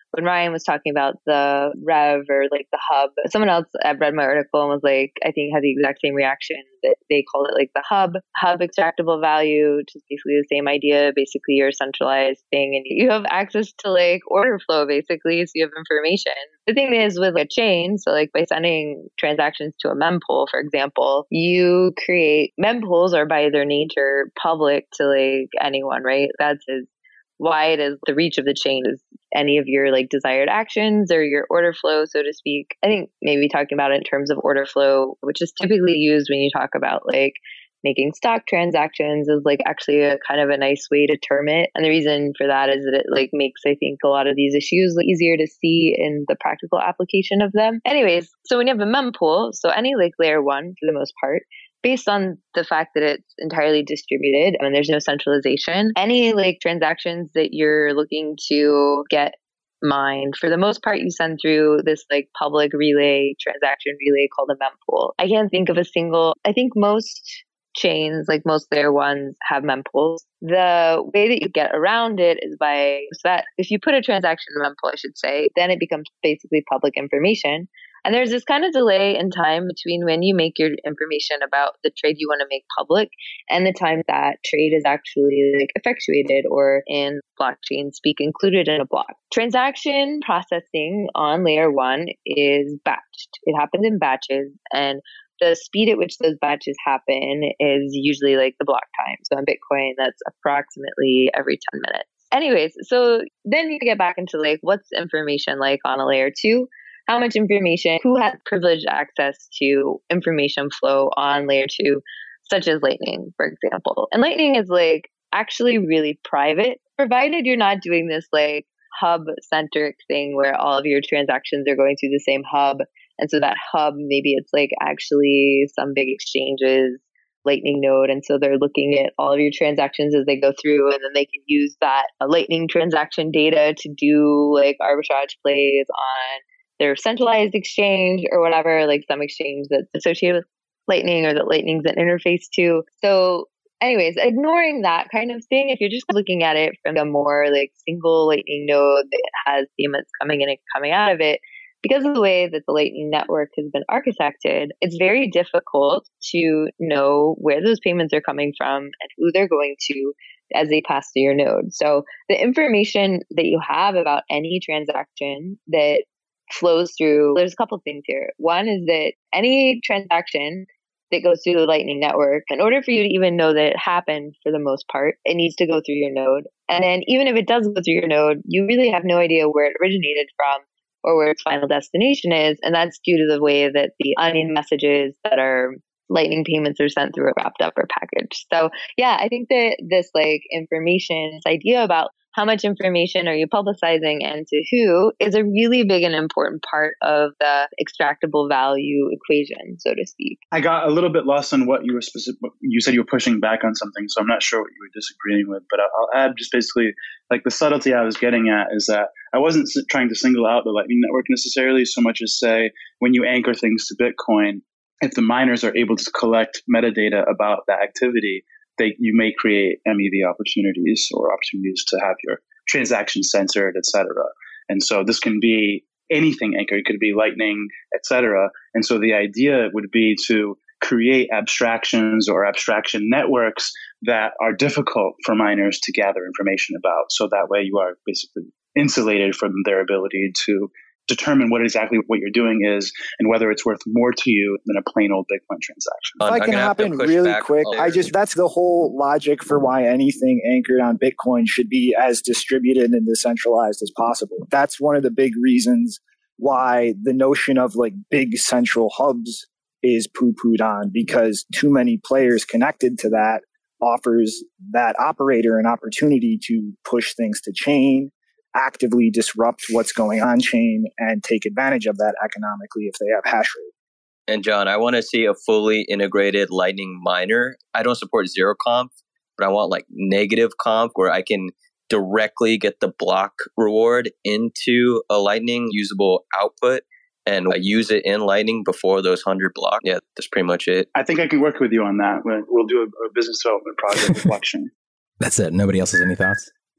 when Ryan was talking about the Rev or like the hub, someone else read my article and was like, I think had the exact same reaction, that they call it like the hub extractable value, which is basically the same idea. Basically, you're a centralized thing and you have access to like order flow, basically, so you have information. The thing is with a chain, so like by sending transactions to a mempool, for example, you create mempools are by their nature public to like anyone, right? That's as wide as the reach of the chain is any of your like desired actions or your order flow, so to speak. I think maybe talking about it in terms of order flow, which is typically used when you talk about like making stock transactions, is like actually a kind of a nice way to term it. And the reason for that is that it like makes, I think, a lot of these issues easier to see in the practical application of them. Anyways, so when you have a mempool, so any like layer one for the most part, based on the fact that it's entirely distributed and there's no centralization, any like transactions that you're looking to get mined, for the most part, you send through this like public relay, transaction relay called a mempool. I can't think of a single, I think most chains, like most layer ones, have mempools. The way that you get around it is by, so that if you put a transaction in a mempool, I should say, then it becomes basically public information. And there's this kind of delay in time between when you make your information about the trade you want to make public and the time that trade is actually like effectuated, or in blockchain speak, included in a block. Transaction processing on layer one is batched. It happens in batches, and the speed at which those batches happen is usually like the block time. So on Bitcoin, that's approximately every 10 minutes. Anyways, so then you get back into like, what's information like on a layer two? How much information, who has privileged access to information flow on layer two, such as Lightning, for example. And Lightning is like actually really private, provided you're not doing this like hub-centric thing where all of your transactions are going through the same hub. And so that hub, maybe it's like actually some big exchanges Lightning node. And so they're looking at all of your transactions as they go through, and then they can use that Lightning transaction data to do like arbitrage plays on their centralized exchange or whatever, like some exchange that's associated with Lightning or that Lightning's an interface to. So anyways, ignoring that kind of thing, if you're just looking at it from a more like single Lightning node that has payments coming in and coming out of it, because of the way that the Lightning network has been architected, it's very difficult to know where those payments are coming from and who they're going to as they pass through your node. So the information that you have about any transaction that flows through, there's a couple of things here. One is that any transaction that goes through the Lightning network, in order for you to even know that it happened, for the most part, it needs to go through your node. And then even if it does go through your node, you really have no idea where it originated from or where its final destination is. And that's due to the way that the onion messages that are Lightning payments are sent through, wrapped up, or packaged. So yeah, I think that this like information, this idea about how much information are you publicizing and to who, is a really big and important part of the extractable value equation, so to speak. I got a little bit lost on what you were you said you were pushing back on something, so I'm not sure what you were disagreeing with, but I'll add just basically like the subtlety I was getting at is that I wasn't trying to single out the Lightning Network necessarily so much as say when you anchor things to Bitcoin, if the miners are able to collect metadata about that activity, you may create MEV opportunities or opportunities to have your transactions censored, et cetera. And so this can be anything anchored. It could be Lightning, et cetera. And so the idea would be to create abstractions or abstraction networks that are difficult for miners to gather information about. So that way you are basically insulated from their ability to determine what you're doing is and whether it's worth more to you than a plain old Bitcoin transaction. If I can hop in really quick, that's the whole logic for why anything anchored on Bitcoin should be as distributed and decentralized as possible. That's one of the big reasons why the notion of like big central hubs is poo-pooed on, because too many players connected to that offers that operator an opportunity to push things to chain, actively disrupt what's going on chain, and take advantage of that economically if they have hash rate. And John, I want to see a fully integrated Lightning miner. I don't support zero conf, but I want like negative conf where I can directly get the block reward into a Lightning usable output and use it in Lightning before those 100 blocks. Yeah, that's pretty much it. I think I can work with you on that. We'll do a business development project with blockchain. That's it. Nobody else has any thoughts?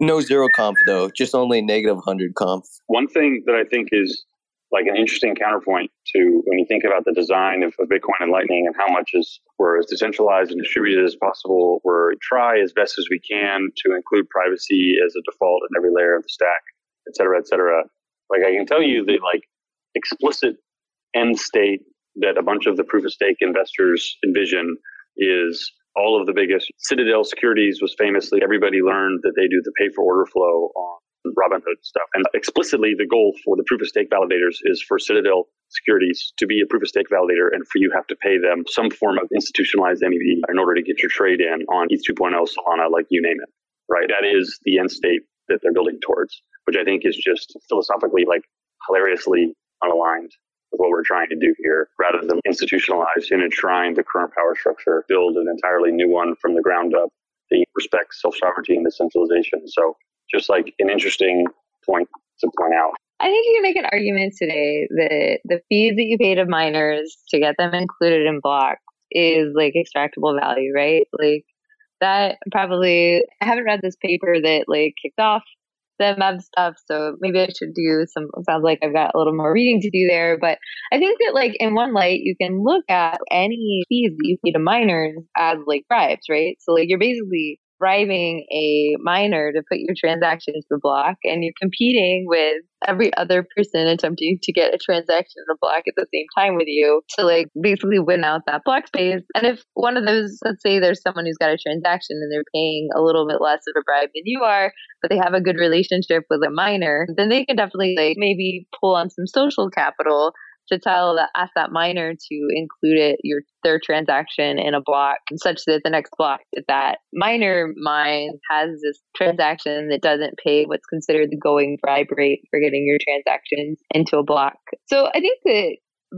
No zero conf though, just only negative 100 conf. One thing that I think is like an interesting counterpoint to when you think about the design of Bitcoin and Lightning and how much we're as decentralized and distributed as possible. We're try as best as we can to include privacy as a default in every layer of the stack, et cetera, et cetera. Like I can tell you the like explicit end state that a bunch of the proof of stake investors envision is all of the biggest. Citadel Securities was famously, everybody learned that they do the pay for order flow on Robinhood stuff. And explicitly, the goal for the proof of stake validators is for Citadel Securities to be a proof of stake validator, and for you have to pay them some form of institutionalized MEV in order to get your trade in on ETH 2.0, Solana, like you name it, right? That is the end state that they're building towards, which I think is just philosophically like hilariously unaligned with what we're trying to do here. Rather than institutionalize and enshrine the current power structure, build an entirely new one from the ground up that respects self-sovereignty and decentralization. So just like an interesting point to point out. I think you can make an argument today that the fees that you pay to miners to get them included in blocks is like extractable value, right? Like that probably, I haven't read this paper that like kicked off the MEV stuff, so maybe I should do some, it sounds like I've got a little more reading to do there, but I think that like in one light, you can look at any fees that you pay to miners as like bribes, right? So like you're basically bribing a miner to put your transaction into the block, and you're competing with every other person attempting to get a transaction in the block at the same time with you to like basically win out that block space. And if one of those, let's say there's someone who's got a transaction and they're paying a little bit less of a bribe than you are, but they have a good relationship with a miner, then they can definitely like maybe pull on some social capital to ask that miner to include their transaction in a block, such that the next block that miner mine has this transaction that doesn't pay what's considered the going bribe rate for getting your transactions into a block. So I think that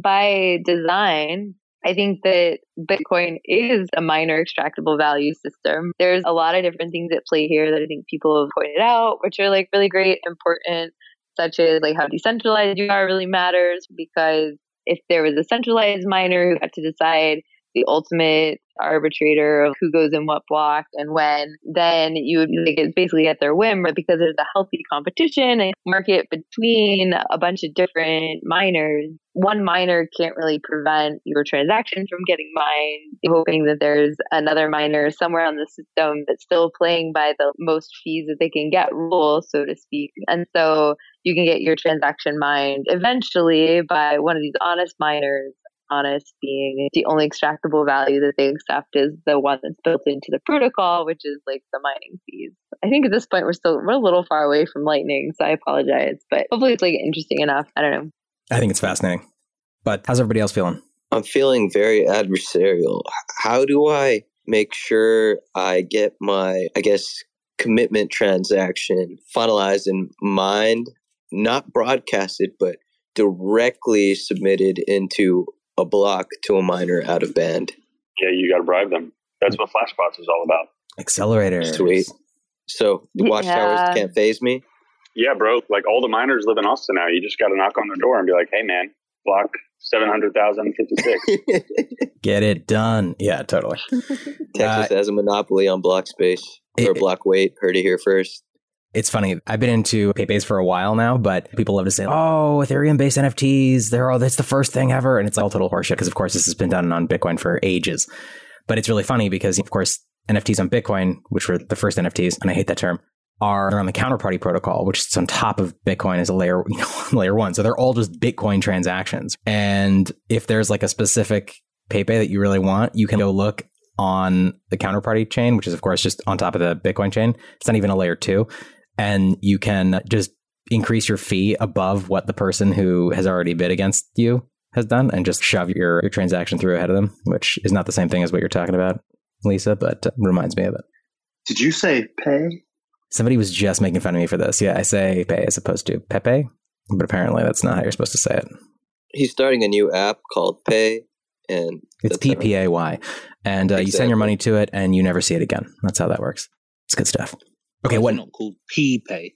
by design, I think that Bitcoin is a miner extractable value system. There's a lot of different things at play here that I think people have pointed out, which are like really great, important, such as like how decentralized you are really matters, because if there was a centralized miner who had to decide the ultimate arbitrator of who goes in what block and when, then you would like it's basically at their whim, but because there's a healthy competition and market between a bunch of different miners, one miner can't really prevent your transaction from getting mined, hoping that there's another miner somewhere on the system that's still playing by the most fees that they can get rule, so to speak. And so you can get your transaction mined eventually by one of these honest miners. Honest being the only extractable value that they accept is the one that's built into the protocol, which is like the mining fees. I think at this point we're a little far away from Lightning, so I apologize, but hopefully it's like interesting enough. I don't know. I think it's fascinating. But how's everybody else feeling? I'm feeling very adversarial. How do I make sure I get my, commitment transaction finalized and mined, not broadcasted, but directly submitted into a block to a miner out of band? Yeah, you got to bribe them. That's what Flashbots is all about. Accelerators. Sweet. So the watchtowers can't phase me? Yeah, bro. Like all the miners live in Austin now. You just got to knock on their door and be like, hey, man, block 700,056. Get it done. Yeah, totally. Texas has a monopoly on block space or block weight. Heard it here first. It's funny. I've been into PayPays for a while now, but people love to say, oh, Ethereum-based NFTs, that's the first thing ever. And it's all total horseshit because, of course, this has been done on Bitcoin for ages. But it's really funny because, of course, NFTs on Bitcoin, which were the first NFTs, and I hate that term, are on the counterparty protocol, which is on top of Bitcoin as a layer one. So they're all just Bitcoin transactions. And if there's like a specific PayPay that you really want, you can go look on the counterparty chain, which is, of course, just on top of the Bitcoin chain. It's not even a layer 2. And you can just increase your fee above what the person who has already bid against you has done and just shove your transaction through ahead of them, which is not the same thing as what you're talking about, Lisa, but reminds me of it. Did you say pay? Somebody was just making fun of me for this. Yeah, I say pay as opposed to Pepe, but apparently that's not how you're supposed to say it. He's starting a new app called Pay, and it's PPAY. And exactly. You send your money to it and you never see it again. That's how that works. It's good stuff. Okay, what? Not called P-Pay.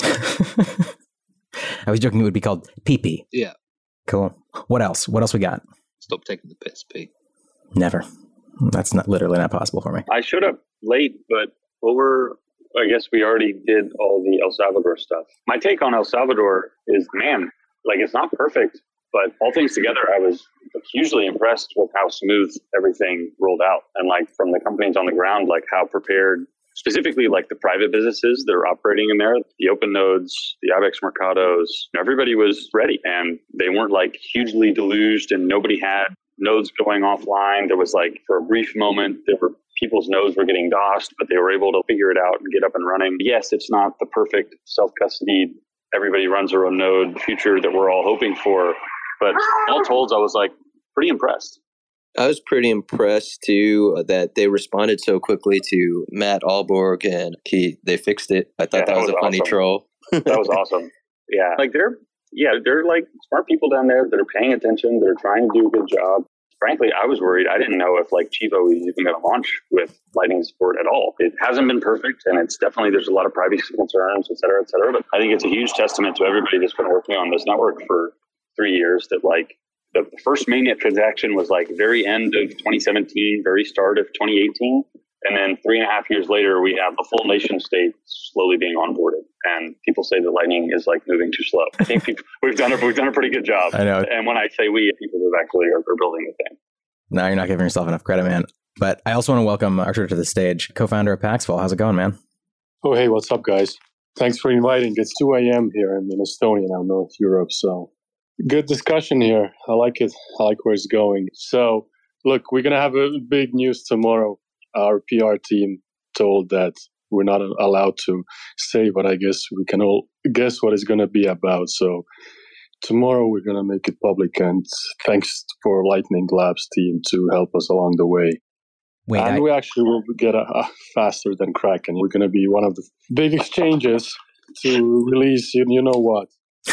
I was joking. It would be called PP. Yeah. Cool. What else? What else we got? Stop taking the piss, P. Never. That's literally not possible for me. I showed up late, but what were I guess we already did all the El Salvador stuff. My take on El Salvador is, man, like it's not perfect, but all things together, I was hugely impressed with how smooth everything rolled out. And like from the companies on the ground, like how prepared, specifically like the private businesses that are operating in there, the open nodes, the IBEX Mercados, everybody was ready and they weren't like hugely deluged and nobody had nodes going offline. There was like for a brief moment, people's nodes were getting DOSed, but they were able to figure it out and get up and running. Yes, it's not the perfect self-custodied, everybody runs their own node future that we're all hoping for. But all told, I was like pretty impressed. I was pretty impressed too that they responded so quickly to Matt Alborg and they fixed it. I thought that was a funny troll. That was awesome. Yeah. Like they're like smart people down there that are paying attention. They're trying to do a good job. Frankly, I was worried. I didn't know if like Chivo was even going to launch with Lightning support at all. It hasn't been perfect, and it's definitely, there's a lot of privacy concerns, et cetera, et cetera. But I think it's a huge testament to everybody that's been working on this network for 3 years that like the first mainnet transaction was like very end of 2017, very start of 2018. And then 3.5 years later, we have the full nation state slowly being onboarded. And people say that Lightning is like moving too slow. I think we've done a pretty good job. I know. And when I say we, people who actually are building the thing. No, you're not giving yourself enough credit, man. But I also want to welcome Artur to the stage, co-founder of Paxful. How's it going, man? Oh, hey, what's up, guys? Thanks for inviting. It's 2 a.m. here. I'm in Estonia now, North Europe. So good discussion here. I like it. I like where it's going. So look, we're going to have a big news tomorrow. Our PR team told that we're not allowed to say, but I guess we can all guess what it's going to be about. So tomorrow we're going to make it public, and thanks for Lightning Labs team to help us along the way. We actually will get faster than Kraken. We're going to be one of the big exchanges to release, you know what.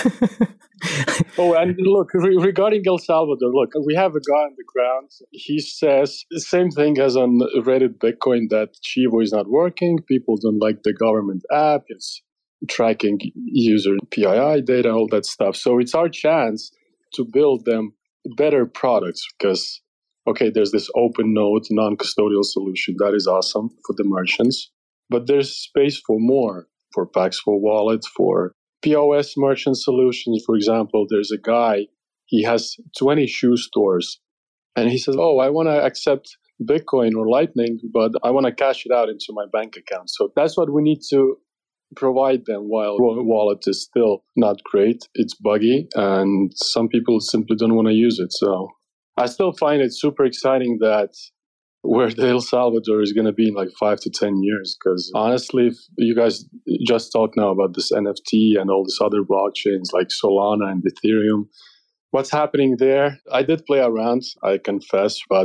Oh, and look, regarding El Salvador, look, we have a guy on the ground. He says the same thing as on Reddit Bitcoin, that Chivo is not working. People don't like the government app. It's tracking user PII data, all that stuff. So it's our chance to build them better products because, okay, there's this open node, non-custodial solution. That is awesome for the merchants. But there's space for more, for Paxful Wallet, for POS merchant solutions. For example, there's a guy, he has 20 shoe stores. And he says, oh, I want to accept Bitcoin or Lightning, but I want to cash it out into my bank account. So that's what we need to provide them while wallet is still not great. It's buggy, and some people simply don't want to use it. So I still find it super exciting that where the El Salvador is going to be in like 5 to 10 years. Because honestly, if you guys just talk now about this NFT and all these other blockchains like Solana and Ethereum, what's happening there? I did play around, I confess, but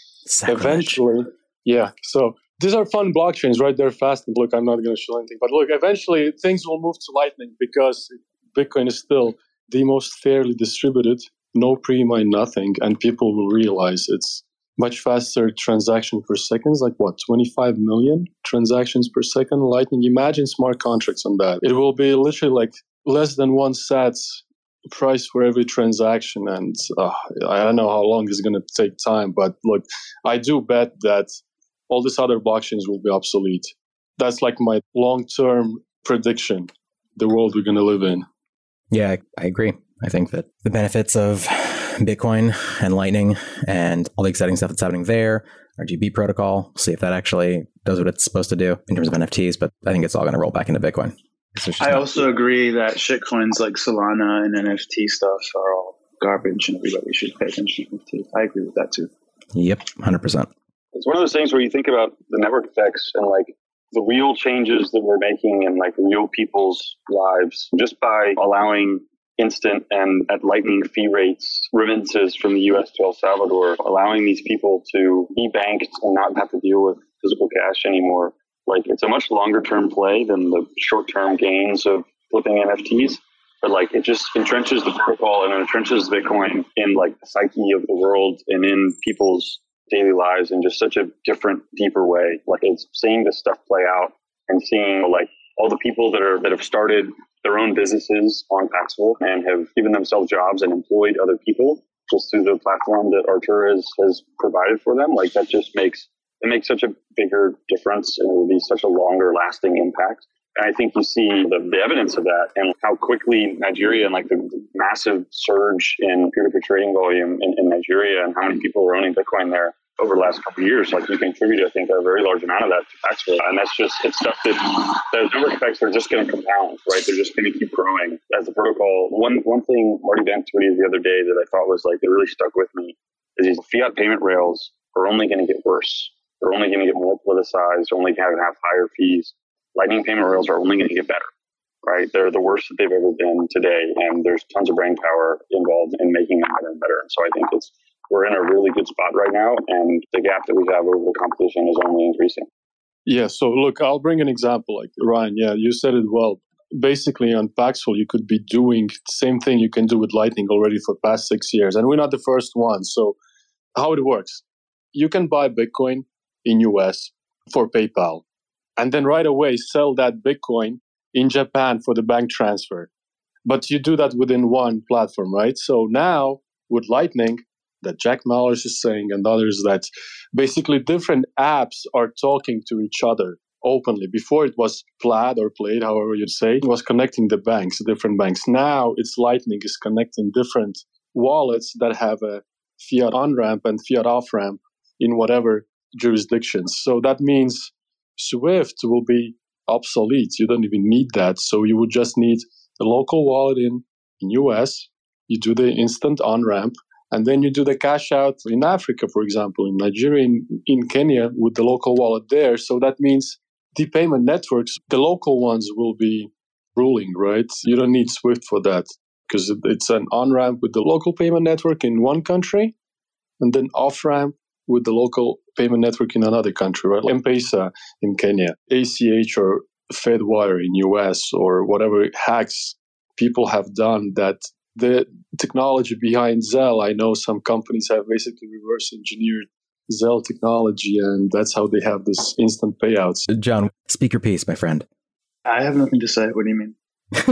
eventually, yeah. So these are fun blockchains, right? They're fast. And look, I'm not going to show anything, but look, eventually things will move to Lightning because Bitcoin is still the most fairly distributed, no pre-mine, nothing, and people will realize it's much faster transaction per second, like what, 25 million transactions per second Lightning. Imagine smart contracts on that. It will be literally like less than 1 sats price for every transaction. And I don't know how long it's going to take time, but look, I do bet that all these other blockchains will be obsolete. That's like my long-term prediction, the world we're going to live in. Yeah, I agree. I think that the benefits of Bitcoin and Lightning and all the exciting stuff that's happening there, RGB protocol, we'll see if that actually does what it's supposed to do in terms of NFTs, but I think it's all going to roll back into Bitcoin. I also agree that shitcoins like Solana and NFT stuff are all garbage and everybody should pay attention to. I agree with that too. Yep, 100%. It's one of those things where you think about the network effects and like the real changes that we're making in like real people's lives just by allowing instant and at lightning fee rates remittances from the U.S. to El Salvador, allowing these people to be banked and not have to deal with physical cash anymore. Like it's a much longer term play than the short term gains of flipping NFTs. But like it just entrenches the protocol and entrenches Bitcoin in like the psyche of the world and in people's daily lives in just such a different, deeper way. Like it's seeing this stuff play out and seeing like all the people that have started their own businesses on Paxful and have given themselves jobs and employed other people just through the platform that Artur has provided for them. Like that just makes it makes such a bigger difference and it will be such a longer lasting impact. And I think you see the evidence of that and how quickly Nigeria and like the massive surge in peer-to-peer trading volume in Nigeria and how many people were owning Bitcoin there over the last couple of years. Like you can attribute, I think, a very large amount of that to Paxful. And that's just, it's stuff that those network effects are just going to compound, right? They're just going to keep growing as a protocol. One thing Marty Van tweeted the other day that I thought was like, it really stuck with me is these fiat payment rails are only going to get worse. They're only going to get more politicized, only going to have higher fees. Lightning payment rails are only going to get better, right? They're the worst that they've ever been today, and there's tons of brain power involved in making them better and better. And so I think we're in a really good spot right now, and the gap that we have over the competition is only increasing. Yeah, so look, I'll bring an example. Like Ryan, yeah, you said it well. Basically, on Paxful, you could be doing the same thing you can do with Lightning already for the past 6 years, and we're not the first ones. So how it works, you can buy Bitcoin in US for PayPal, and then right away sell that Bitcoin in Japan for the bank transfer. But you do that within one platform, right? So now with Lightning, that Jack Mallers is saying and others, that basically different apps are talking to each other openly. Before it was Plaid or Played, however you'd say, it was connecting the banks, different banks. Now it's Lightning is connecting different wallets that have a fiat on-ramp and fiat off-ramp in whatever jurisdictions. So that means Swift will be obsolete. You don't even need that. So you would just need a local wallet in US. You do the instant on-ramp, and then you do the cash out in Africa, for example, in Nigeria, in Kenya with the local wallet there. So that means the payment networks, the local ones will be ruling, right? You don't need Swift for that because it's an on-ramp with the local payment network in one country and then off-ramp with the local payment network in another country, right? M-Pesa in Kenya, ACH or Fedwire in US, or whatever hacks people have done that the technology behind Zelle, I know some companies have basically reverse engineered Zelle technology, and that's how they have this instant payouts. John, speak your piece, my friend. I have nothing to say. What do you mean?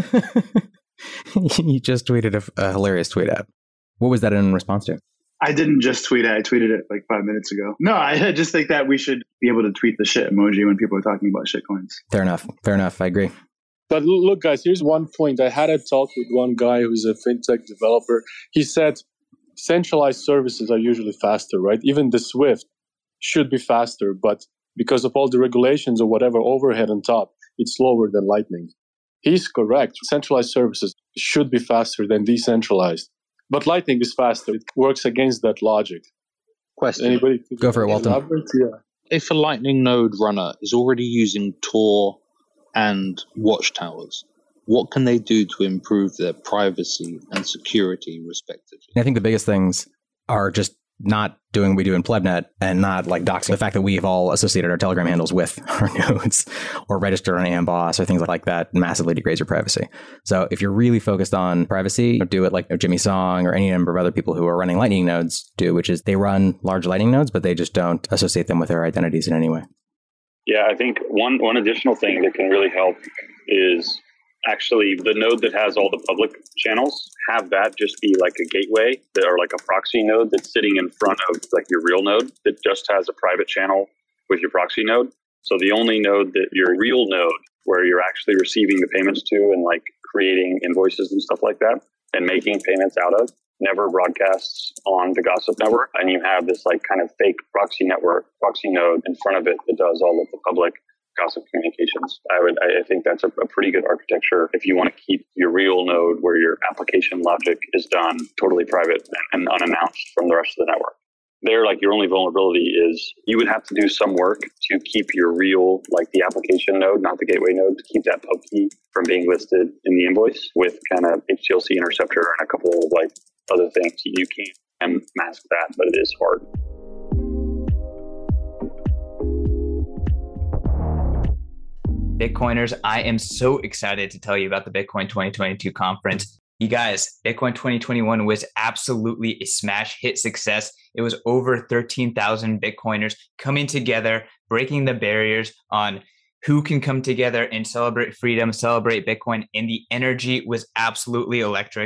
You just tweeted a hilarious tweet out. What was that in response to? I didn't just tweet it. I tweeted it like 5 minutes ago. No, I just think that we should be able to tweet the shit emoji when people are talking about shitcoins. Fair enough. I agree. But look, guys, here's one point. I had a talk with one guy who's a fintech developer. He said centralized services are usually faster, right? Even the Swift should be faster, but because of all the regulations or whatever overhead on top, it's slower than Lightning. He's correct. Centralized services should be faster than decentralized. But Lightning is faster. It works against that logic. Question. Anybody? Go for it, Walton. Yeah. If a Lightning node runner is already using Tor and watchtowers, what can they do to improve their privacy and security, respectively? I think the biggest things are just not doing what we do in PlebNet and not like doxing. The fact that we've all associated our Telegram handles with our nodes or registered on Amboss or things like that massively degrades your privacy. So if you're really focused on privacy, do it like Jimmy Song or any number of other people who are running Lightning nodes do, which is they run large Lightning nodes, but they just don't associate them with their identities in any way. Yeah, I think one additional thing that can really help is actually the node that has all the public channels, have that just be like a gateway or like a proxy node that's sitting in front of like your real node that just has a private channel with your proxy node. So the only node that your real node where you're actually receiving the payments to and like creating invoices and stuff like that and making payments out of never broadcasts on the Gossip network. And you have this like kind of fake proxy node in front of it that does all of the public Gossip communications. I think that's a pretty good architecture if you want to keep your real node where your application logic is done totally private and unannounced from the rest of the network. There, like your only vulnerability is you would have to do some work to keep your real, like the application node, not the gateway node, to keep that pub key from being listed in the invoice with kind of HTLC interceptor and a couple of like other things. You can't mask that, but it is hard. Bitcoiners, I am so excited to tell you about the Bitcoin 2022 conference. You guys, Bitcoin 2021 was absolutely a smash hit success. It was over 13,000 Bitcoiners coming together, breaking the barriers on who can come together and celebrate freedom, celebrate Bitcoin, and the energy was absolutely electric.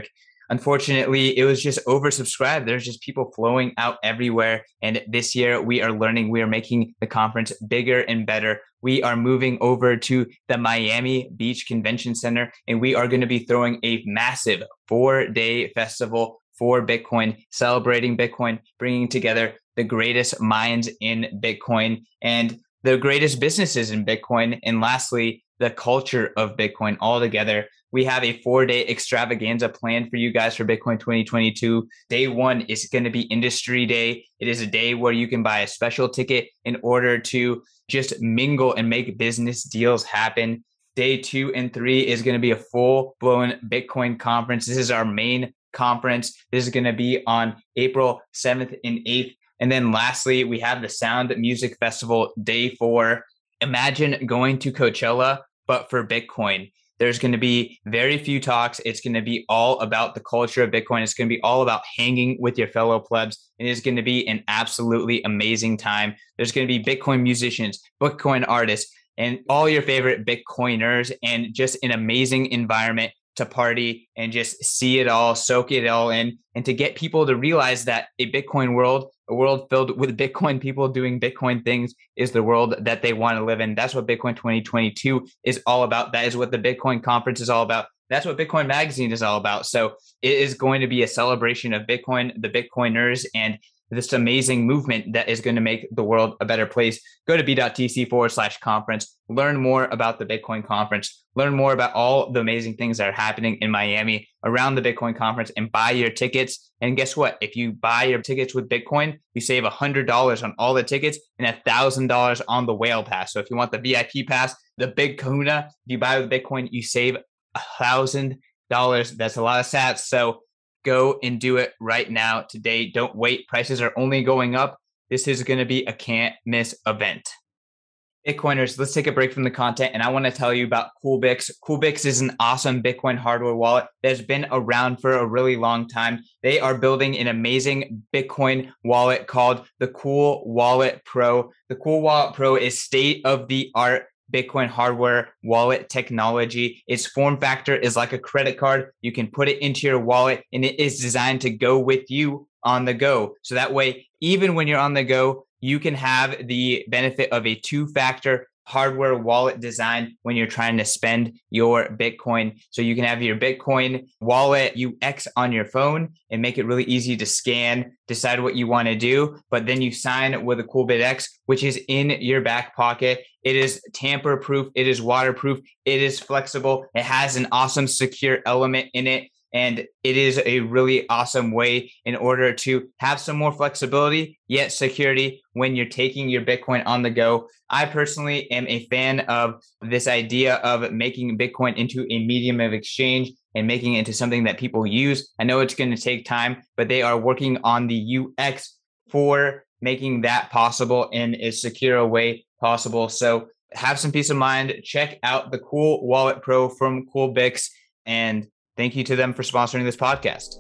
unfortunately, it was just oversubscribed. There's just people flowing out everywhere. And this year we are learning, we are making the conference bigger and better. We are moving over to the Miami Beach Convention Center, and we are going to be throwing a massive 4-day festival for Bitcoin, celebrating Bitcoin, bringing together the greatest minds in Bitcoin and the greatest businesses in Bitcoin. And lastly, the culture of Bitcoin all together. We have a 4-day extravaganza planned for you guys for Bitcoin 2022. Day 1 is going to be Industry Day. It is a day where you can buy a special ticket in order to just mingle and make business deals happen. Day 2 and 3 is going to be a full-blown Bitcoin conference. This is our main conference. This is going to be on April 7th and 8th. And then lastly, we have the Sound Music Festival, Day 4. Imagine going to Coachella, but for Bitcoin. There's going to be very few talks. It's going to be all about the culture of Bitcoin. It's going to be all about hanging with your fellow plebs. It is going to be an absolutely amazing time. There's going to be Bitcoin musicians, Bitcoin artists, and all your favorite Bitcoiners, and just an amazing environment to party and just see it all, soak it all in, and to get people to realize that a Bitcoin world, a world filled with Bitcoin people doing Bitcoin things, is the world that they want to live in. That's what Bitcoin 2022 is all about. That is what the Bitcoin conference is all about. That's what Bitcoin Magazine is all about. So it is going to be a celebration of Bitcoin, the Bitcoiners, and this amazing movement that is going to make the world a better place. Go to b.tc/conference, learn more about the Bitcoin conference, learn more about all the amazing things that are happening in Miami around the Bitcoin conference, and buy your tickets. And guess what? If you buy your tickets with Bitcoin, you save $100 on all the tickets and $1,000 on the whale pass. So if you want the VIP pass, the big kahuna, if you buy with Bitcoin, you save $1,000. That's a lot of sats. So go and do it right now, today. Don't wait. Prices are only going up. This is going to be a can't miss event. Bitcoiners, let's take a break from the content, and I want to tell you about Coolbix. Coolbix is an awesome Bitcoin hardware wallet that's been around for a really long time. They are building an amazing Bitcoin wallet called the Cool Wallet Pro. The Cool Wallet Pro is state-of-the-art Bitcoin hardware wallet technology. Its form factor is like a credit card. You can put it into your wallet, and it is designed to go with you on the go. So that way, even when you're on the go, you can have the benefit of a 2-factor hardware wallet design when you're trying to spend your Bitcoin. So you can have your Bitcoin wallet UX on your phone and make it really easy to scan, decide what you want to do, but then you sign with a CoolBitX, which is in your back pocket. It is tamper proof. It is waterproof. It is flexible. It has an awesome secure element in it. And it is a really awesome way in order to have some more flexibility, yet security when you're taking your Bitcoin on the go. I personally am a fan of this idea of making Bitcoin into a medium of exchange and making it into something that people use. I know it's going to take time, but they are working on the UX for making that possible in as secure a way possible. So have some peace of mind. Check out the Cool Wallet Pro from Coolbix, and thank you to them for sponsoring this podcast.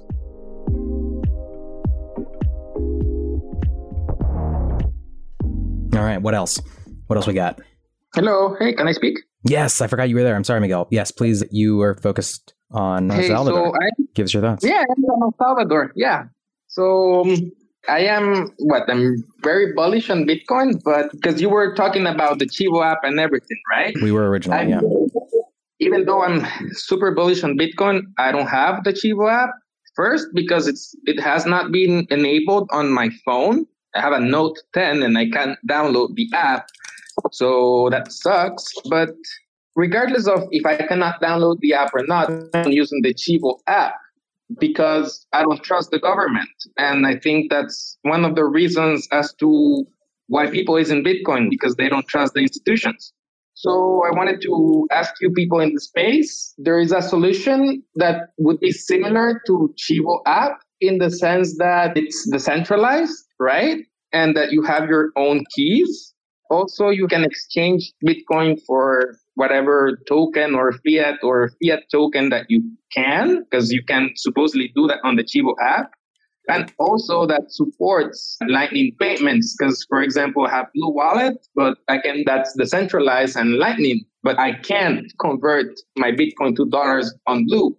All right. What else? What else we got? Hello. Hey, can I speak? Yes. I forgot you were there. I'm sorry, Miguel. Yes, please. You were focused on El Salvador. So give us your thoughts. Yeah, I'm from El Salvador. Yeah. So I'm very bullish on Bitcoin, but because you were talking about the Chivo app and everything, right? We were originally, yeah. Even though I'm super bullish on Bitcoin, I don't have the Chivo app. First, because it has not been enabled on my phone. I have a Note 10 and I can't download the app. So that sucks. But regardless of if I cannot download the app or not, I'm using the Chivo app because I don't trust the government. And I think that's one of the reasons as to why people is in Bitcoin, because they don't trust the institutions. So I wanted to ask you people in the space, there is a solution that would be similar to Chivo app in the sense that it's decentralized, right? And that you have your own keys. Also, you can exchange Bitcoin for whatever token or fiat token that you can, because you can supposedly do that on the Chivo app. And also that supports Lightning payments, because, for example, I have Blue Wallet, but that's decentralized and Lightning, but I can't convert my Bitcoin to dollars on Blue.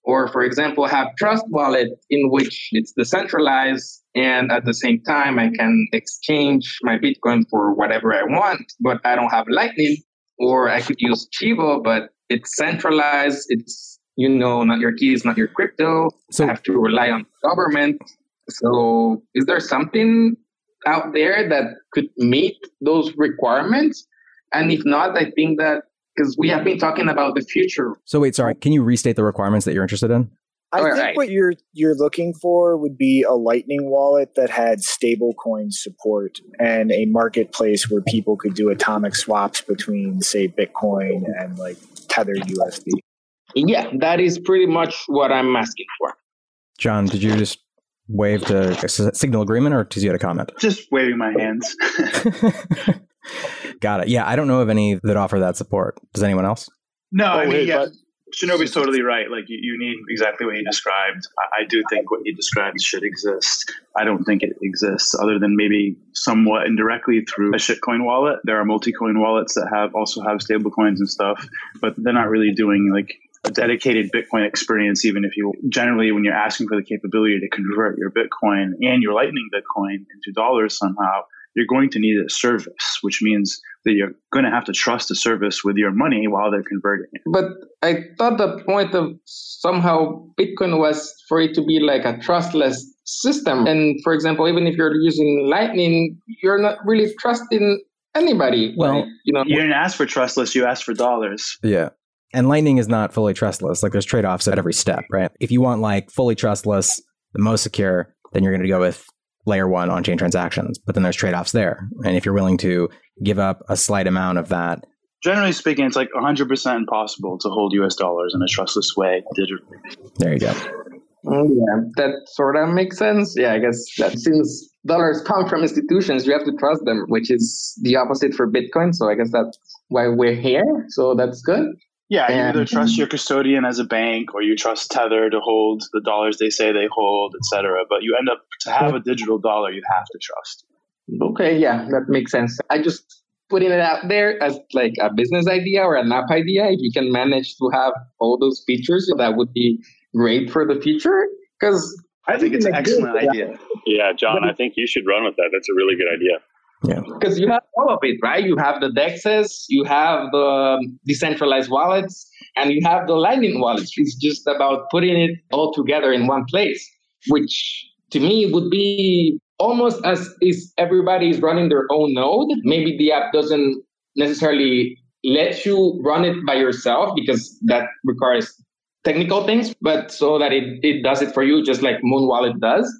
Or, for example, have Trust Wallet, in which it's decentralized, and at the same time, I can exchange my Bitcoin for whatever I want, but I don't have Lightning. Or I could use Chivo, but it's centralized. It's, not your keys, not your crypto. So I have to rely on the government. So is there something out there that could meet those requirements? And if not, I think that, because we have been talking about the future. So wait, sorry, can you restate the requirements that you're interested in? I think what you're looking for would be a Lightning wallet that had stablecoin support and a marketplace where people could do atomic swaps between, say, Bitcoin and like Tether USD. Yeah, that is pretty much what I'm asking for. John, did you just wave to signal agreement, or did you have a comment? Just waving my hands. Got it. Yeah, I don't know of any that offer that support. Does anyone else? No, Shinobi's totally right. Like, you need exactly what he described. I do think what he described should exist. I don't think it exists other than maybe somewhat indirectly through a shitcoin wallet. There are multi-coin wallets that also have stable coins and stuff, but they're not really doing like a dedicated Bitcoin experience. Even if generally when you're asking for the capability to convert your Bitcoin and your Lightning Bitcoin into dollars somehow, you're going to need a service, which means that you're going to have to trust the service with your money while they're converting it. But I thought the point of somehow Bitcoin was for it to be like a trustless system. And for example, even if you're using Lightning, you're not really trusting anybody. Well, you didn't ask for trustless, you asked for dollars. Yeah. And Lightning is not fully trustless. Like, there's trade-offs at every step, right? If you want like fully trustless, the most secure, then you're going to go with layer 1 on-chain transactions. But then there's trade-offs there. And if you're willing to give up a slight amount of that. Generally speaking, it's like 100% impossible to hold US dollars in a trustless way digitally. There you go. Yeah, that sort of makes sense. Yeah, I guess that since dollars come from institutions, you have to trust them, which is the opposite for Bitcoin. So I guess that's why we're here. So that's good. Yeah, you either trust your custodian as a bank, or you trust Tether to hold the dollars they say they hold, etc. But you end up, to have a digital dollar, you have to trust. Okay, yeah, that makes sense. I just putting it out there as like a business idea or an app idea. If you can manage to have all those features, that would be great for the future. Because I think it's an excellent idea. Yeah, John, I think you should run with that. That's a really good idea. Yeah, because you have all of it, right? You have the DEXs, you have the decentralized wallets, and you have the Lightning wallets. It's just about putting it all together in one place, which to me would be almost as if everybody is running their own node. Maybe the app doesn't necessarily let you run it by yourself because that requires technical things, but so that it does it for you, just like Moon Wallet does.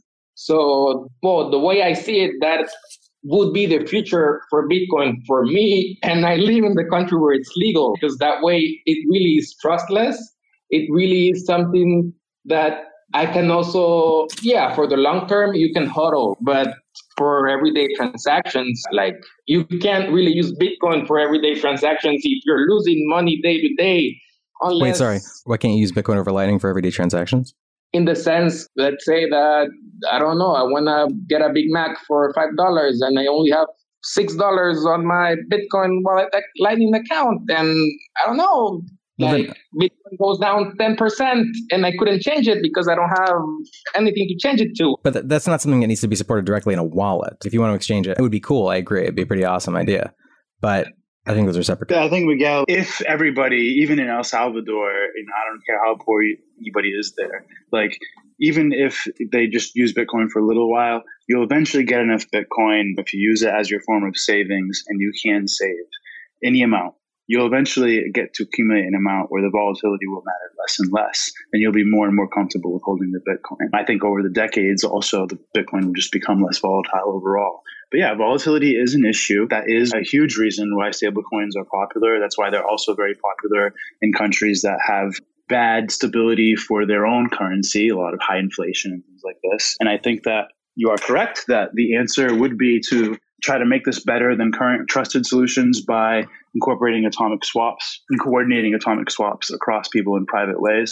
So, well, the way I see it, that would be the future for Bitcoin for me. And I live in the country where it's legal, because that way it really is trustless. It really is something that I can also, for the long term, you can hodl. But for everyday transactions, like, you can't really use Bitcoin for everyday transactions if you're losing money day to day. Unless, wait, sorry. Why can't you use Bitcoin over Lightning for everyday transactions? In the sense, let's say that, I don't know, I want to get a Big Mac for $5 and I only have $6 on my Bitcoin wallet Lightning account. And I don't know, Bitcoin goes down 10% and I couldn't change it because I don't have anything to change it to. But that's not something that needs to be supported directly in a wallet. If you want to exchange it, it would be cool. I agree. It'd be a pretty awesome idea. But I think those are separate. Yeah, I think, Miguel, if everybody, even in El Salvador, I don't care how poor anybody is there, like, even if they just use Bitcoin for a little while, you'll eventually get enough Bitcoin if you use it as your form of savings, and you can save any amount. You'll eventually get to accumulate an amount where the volatility will matter less and less, and you'll be more and more comfortable with holding the Bitcoin. I think over the decades, also, the Bitcoin will just become less volatile overall. But yeah, volatility is an issue. That is a huge reason why stablecoins are popular. That's why they're also very popular in countries that have bad stability for their own currency, a lot of high inflation and things like this. And I think that you are correct that the answer would be to try to make this better than current trusted solutions by incorporating atomic swaps and coordinating atomic swaps across people in private ways.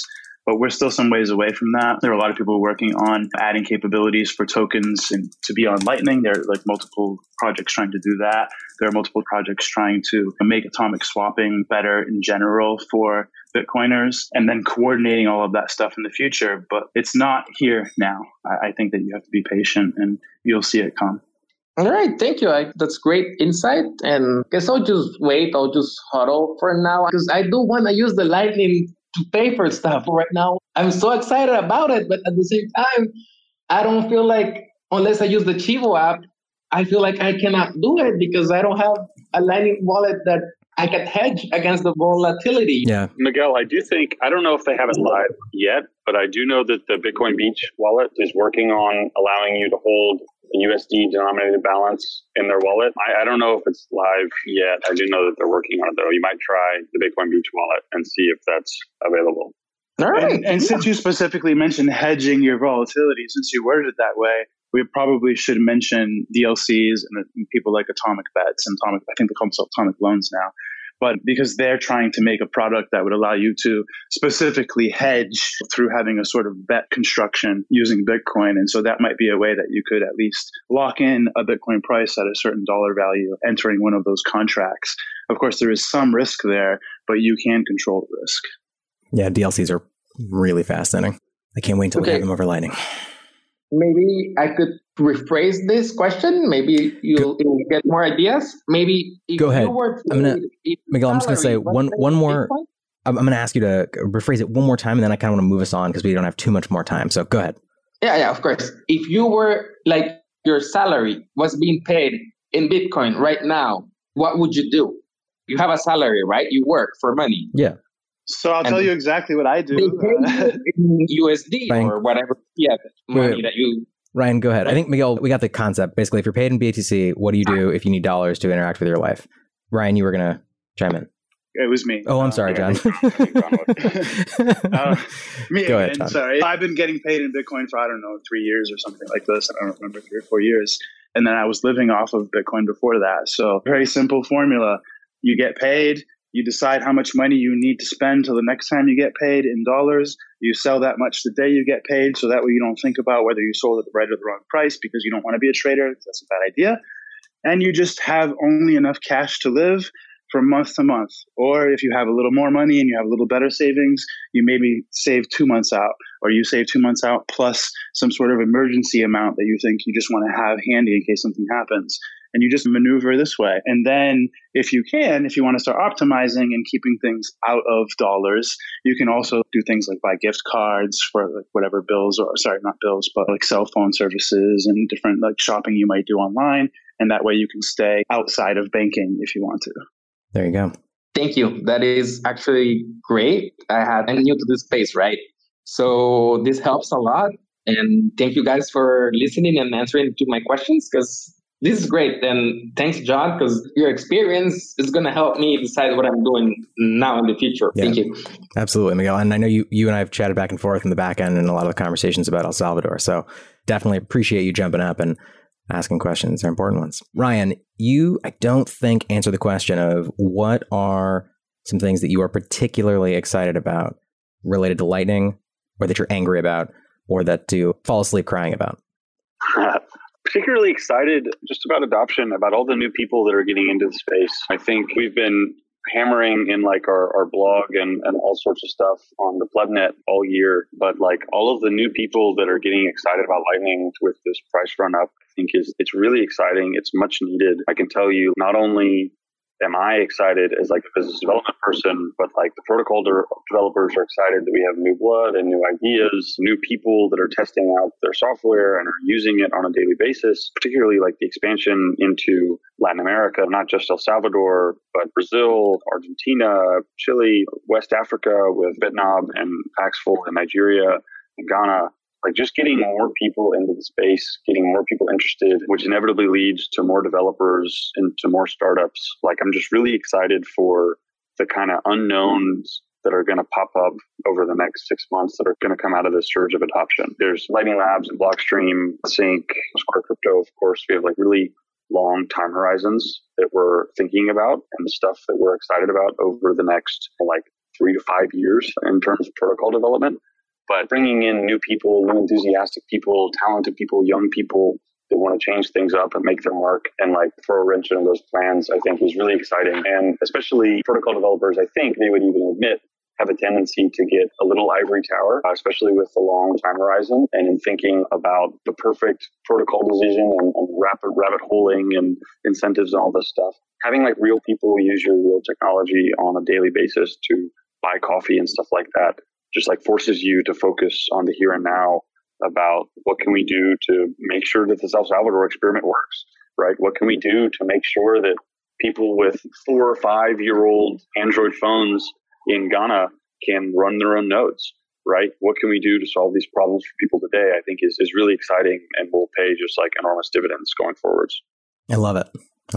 but we're still some ways away from that. There are a lot of people working on adding capabilities for tokens and to be on Lightning. There are like multiple projects trying to do that. There are multiple projects trying to make atomic swapping better in general for Bitcoiners, and then coordinating all of that stuff in the future. But it's not here now. I think that you have to be patient and you'll see it come. All right, thank you. That's great insight. And I guess I'll just wait. I'll just huddle for now because I do want to use the Lightning to pay for stuff right now. I'm so excited about it, but at the same time, I don't feel like unless I use the Chivo app, I feel like I cannot do it because I don't have a Lightning wallet that I can hedge against the volatility. Yeah. Miguel, I do think, I don't know if they have it live yet, but I do know that the Bitcoin Beach wallet is working on allowing you to hold a USD denominated balance in their wallet. I don't know if it's live yet. I do know that they're working on it though. You might try the Bitcoin Beach wallet and see if that's available. All right. And since you specifically mentioned hedging your volatility, since you worded it that way, we probably should mention DLCs and people like Atomic Bets and I think they call themselves Atomic Loans now. But because they're trying to make a product that would allow you to specifically hedge through having a sort of bet construction using Bitcoin. And so that might be a way that you could at least lock in a Bitcoin price at a certain dollar value entering one of those contracts. Of course, there is some risk there, but you can control the risk. Yeah, DLCs are really fascinating. I can't wait until we have them over Lightning. Maybe I could rephrase this question. Maybe you'll get more ideas. Maybe if go ahead. You were Miguel, I'm just going to say one more. I'm going to ask you to rephrase it one more time, and then I kind of want to move us on because we don't have too much more time. So go ahead. Yeah, of course. If you were like your salary was being paid in Bitcoin right now, what would you do? You have a salary, right? You work for money. Yeah. So I'll tell you exactly what I do. They pay you in USD Ryan, or whatever money that you... Ryan, go ahead. I think, Miguel, we got the concept. Basically, if you're paid in BTC, what do you do if you need dollars to interact with your life? Ryan, you were going to chime in. It was me. Oh, I'm sorry, John. Me Go again, ahead, John. sorry. I've been getting paid in Bitcoin for, 3 years or something like this. I don't remember, 3 or 4 years. And then I was living off of Bitcoin before that. So very simple formula. You get paid. You decide how much money you need to spend till the next time you get paid in dollars. You sell that much the day you get paid, so that way you don't think about whether you sold at the right or the wrong price because you don't want to be a trader. That's a bad idea. And you just have only enough cash to live from month to month. Or if you have a little more money and you have a little better savings, you maybe save 2 months out, or you save 2 months out plus some sort of emergency amount that you think you just want to have handy in case something happens. And you just maneuver this way. And then if you want to start optimizing and keeping things out of dollars, you can also do things like buy gift cards for like whatever bills, or sorry, not bills, but like cell phone services and different like shopping you might do online. And that way you can stay outside of banking if you want to. There you go. Thank you. That is actually great. I'm new to this space, right? So this helps a lot. And thank you guys for listening and answering to my questions because this is great. And thanks, John, because your experience is going to help me decide what I'm doing now in the future. Yeah, thank you. Absolutely, Miguel. And I know you and I have chatted back and forth in the back end and a lot of the conversations about El Salvador. So definitely appreciate you jumping up and asking questions. They're important ones. Ryan, you, I don't think, answered the question of what are some things that you are particularly excited about related to Lightning, or that you're angry about, or that you fall asleep crying about? Particularly excited just about adoption, about all the new people that are getting into the space. I think we've been hammering in like our blog and all sorts of stuff on the Plebnet all year, but like all of the new people that are getting excited about Lightning with this price run up, I think it's really exciting. It's much needed. I can tell you, not only am I excited as like a business development person, but like the protocol developers are excited that we have new blood and new ideas, new people that are testing out their software and are using it on a daily basis, particularly like the expansion into Latin America, not just El Salvador, but Brazil, Argentina, Chile, West Africa with Bitnob and Paxful in Nigeria and Ghana. Like just getting more people into the space, getting more people interested, which inevitably leads to more developers and to more startups. Like I'm just really excited for the kind of unknowns that are going to pop up over the next 6 months that are going to come out of this surge of adoption. There's Lightning Labs and Blockstream, Sync, Square Crypto, of course. We have like really long time horizons that we're thinking about and the stuff that we're excited about over the next like 3 to 5 years in terms of protocol development. But bringing in new people, new enthusiastic people, talented people, young people that want to change things up and make their mark and like throw a wrench into those plans, I think is really exciting. And especially protocol developers, I think they would even admit, have a tendency to get a little ivory tower, especially with the long time horizon and in thinking about the perfect protocol decision and rabbit holing and incentives and all this stuff. Having like real people use your real technology on a daily basis to buy coffee and stuff like that just like forces you to focus on the here and now about what can we do to make sure that the El Salvador experiment works, right? What can we do to make sure that people with 4 or 5 year old Android phones in Ghana can run their own nodes, right? What can we do to solve these problems for people today? I think is really exciting and will pay just like enormous dividends going forwards. I love it.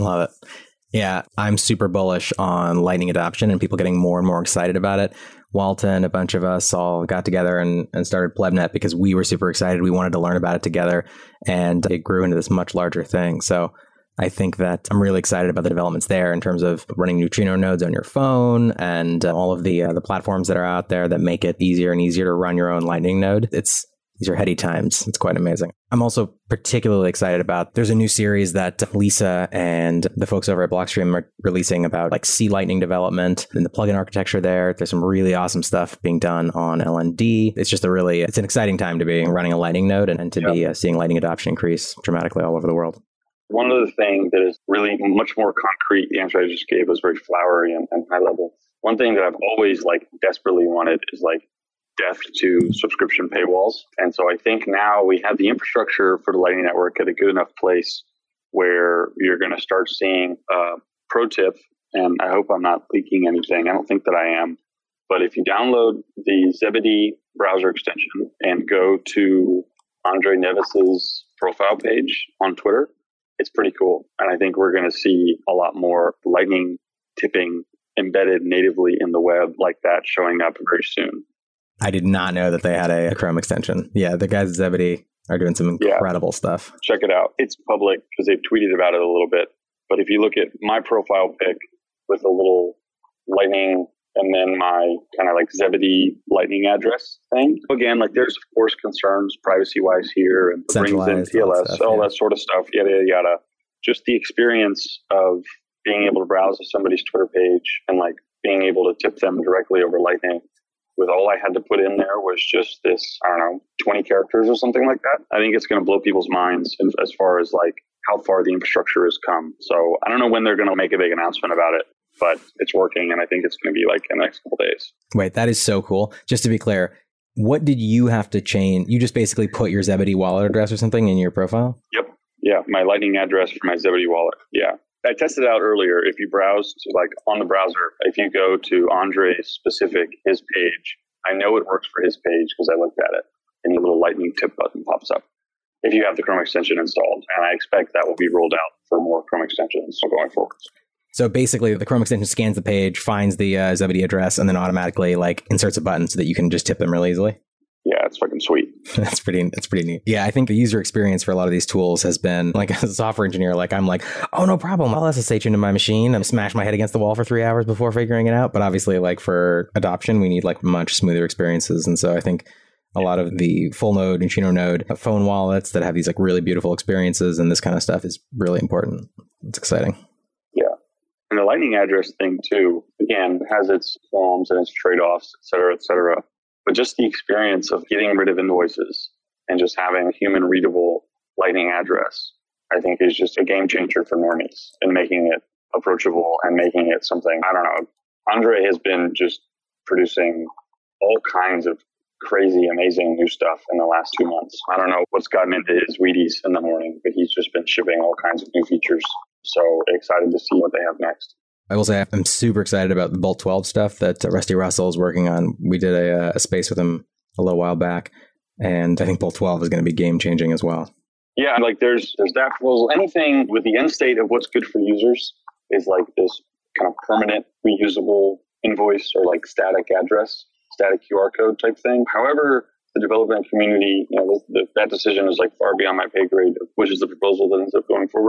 Yeah, I'm super bullish on Lightning adoption and people getting more and more excited about it. Walton, a bunch of us all got together and started PlebNet because we were super excited. We wanted to learn about it together, and it grew into this much larger thing. So I think that I'm really excited about the developments there in terms of running neutrino nodes on your phone and all of the platforms that are out there that make it easier and easier to run your own Lightning node. These are heady times. It's quite amazing. I'm also particularly excited about, there's a new series that Lisa and the folks over at Blockstream are releasing about like C Lightning development and the plugin architecture there. There's some really awesome stuff being done on LND. It's just it's an exciting time to be running a Lightning node and to be seeing Lightning adoption increase dramatically all over the world. One other thing that is really much more concrete, the answer I just gave was very flowery and high level. One thing that I've always like desperately wanted is like death to subscription paywalls. And so I think now we have the infrastructure for the Lightning Network at a good enough place where you're going to start seeing pro tip, and I hope I'm not leaking anything. I don't think that I am. But if you download the Zebedee browser extension and go to Andre Nevis's profile page on Twitter, it's pretty cool. And I think we're going to see a lot more Lightning tipping embedded natively in the web like that showing up very soon. I did not know that they had a Chrome extension. Yeah, the guys at Zebedee are doing some incredible stuff. Check it out. It's public because they've tweeted about it a little bit. But if you look at my profile pic with a little Lightning and then my kind of like Zebedee Lightning address thing, again, like there's of course concerns privacy-wise here and brings in TLS, all that sort of stuff, yada, yada, yada. Just the experience of being able to browse to somebody's Twitter page and like being able to tip them directly over Lightning with all I had to put in there was just this, 20 characters or something like that. I think it's going to blow people's minds as far as like how far the infrastructure has come. So I don't know when they're going to make a big announcement about it, but it's working. And I think it's going to be like in the next couple of days. Wait, that is so cool. Just to be clear, what did you have to change? You just basically put your Zebedee wallet address or something in your profile? Yep. Yeah. My Lightning address for my Zebedee wallet. Yeah. I tested out earlier. If you browse to like on the browser, if you go to Andre's specific, his page, I know it works for his page because I looked at it and the little Lightning tip button pops up if you have the Chrome extension installed. And I expect that will be rolled out for more Chrome extensions going forward. So basically the Chrome extension scans the page, finds the Zebedee address, and then automatically like inserts a button so that you can just tip them really easily. Yeah, it's fucking sweet. That's pretty neat. Yeah, I think the user experience for a lot of these tools has been like, as a software engineer, like I'm like, oh, no problem. I'll SSH into my machine and smash my head against the wall for 3 hours before figuring it out. But obviously, like for adoption, we need like much smoother experiences. And so I think a lot of the full node, neutrino node phone wallets that have these like really beautiful experiences and this kind of stuff is really important. It's exciting. Yeah. And the Lightning address thing too, again, has its qualms and its trade-offs, et cetera, et cetera. But just the experience of getting rid of invoices and just having a human readable Lightning address, I think is just a game changer for normies and making it approachable and making it something, I don't know. Andre has been just producing all kinds of crazy, amazing new stuff in the last 2 months. I don't know what's gotten into his Wheaties in the morning, but he's just been shipping all kinds of new features. So excited to see what they have next. I will say I'm super excited about the Bolt 12 stuff that Rusty Russell is working on. We did a space with him a little while back, and I think Bolt 12 is going to be game changing as well. Yeah, like there's that proposal. Anything with the end state of what's good for users is like this kind of permanent reusable invoice or like static address, static QR code type thing. However, the development community, that decision is like far beyond my pay grade, which is the proposal that ends up going forward.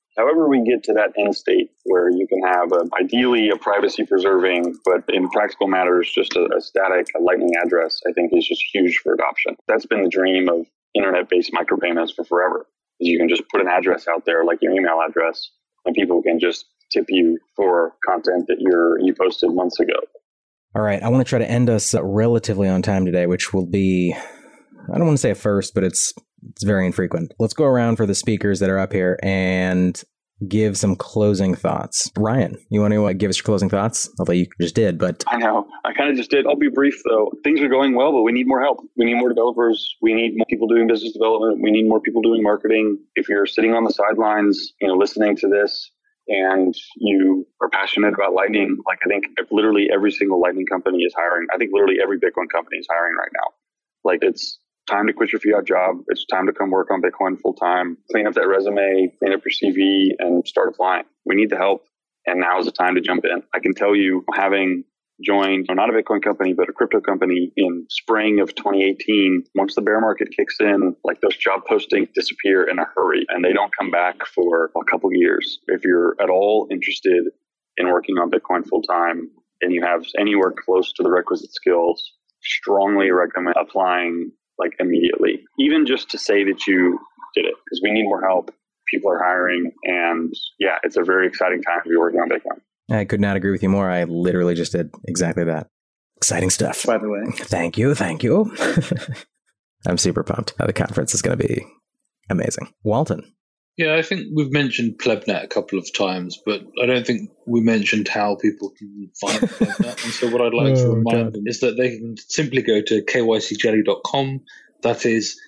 However we get to that end state where you can have ideally a privacy preserving, but in practical matters, just a static Lightning address, I think is just huge for adoption. That's been the dream of internet-based micropayments for forever. Is you can just put an address out there like your email address, and people can just tip you for content that you posted months ago. All right, I want to try to end us relatively on time today, which will be, I don't want to say a first, but it's very infrequent. Let's go around for the speakers that are up here and give some closing thoughts. Ryan, you want to give us your closing thoughts? Although you just did, but... I know. I kind of just did. I'll be brief, though. Things are going well, but we need more help. We need more developers. We need more people doing business development. We need more people doing marketing. If you're sitting on the sidelines, listening to this, and you are passionate about Lightning, like I think literally every single Lightning company is hiring. I think literally every Bitcoin company is hiring right now. Like it's time to quit your fiat job. It's time to come work on Bitcoin full time, clean up that resume, clean up your CV, and start applying. We need the help, and now is the time to jump in. I can tell you, having joined not a Bitcoin company, but a crypto company in spring of 2018, once the bear market kicks in, like those job postings disappear in a hurry, and they don't come back for a couple of years. If you're at all interested in working on Bitcoin full time, and you have anywhere close to the requisite skills, strongly recommend applying like immediately, even just to say that you did it, because we need more help. People are hiring, and yeah, it's a very exciting time to be working on Bitcoin. I could not agree with you more. I literally just did exactly that. Exciting stuff. By the way. Thank you. I'm super pumped. The conference is going to be amazing. Walton. Yeah, I think we've mentioned PlebNet a couple of times, but I don't think we mentioned how people can find PlebNet. And so what I'd like to remind them is that they can simply go to kycjelly.com. That is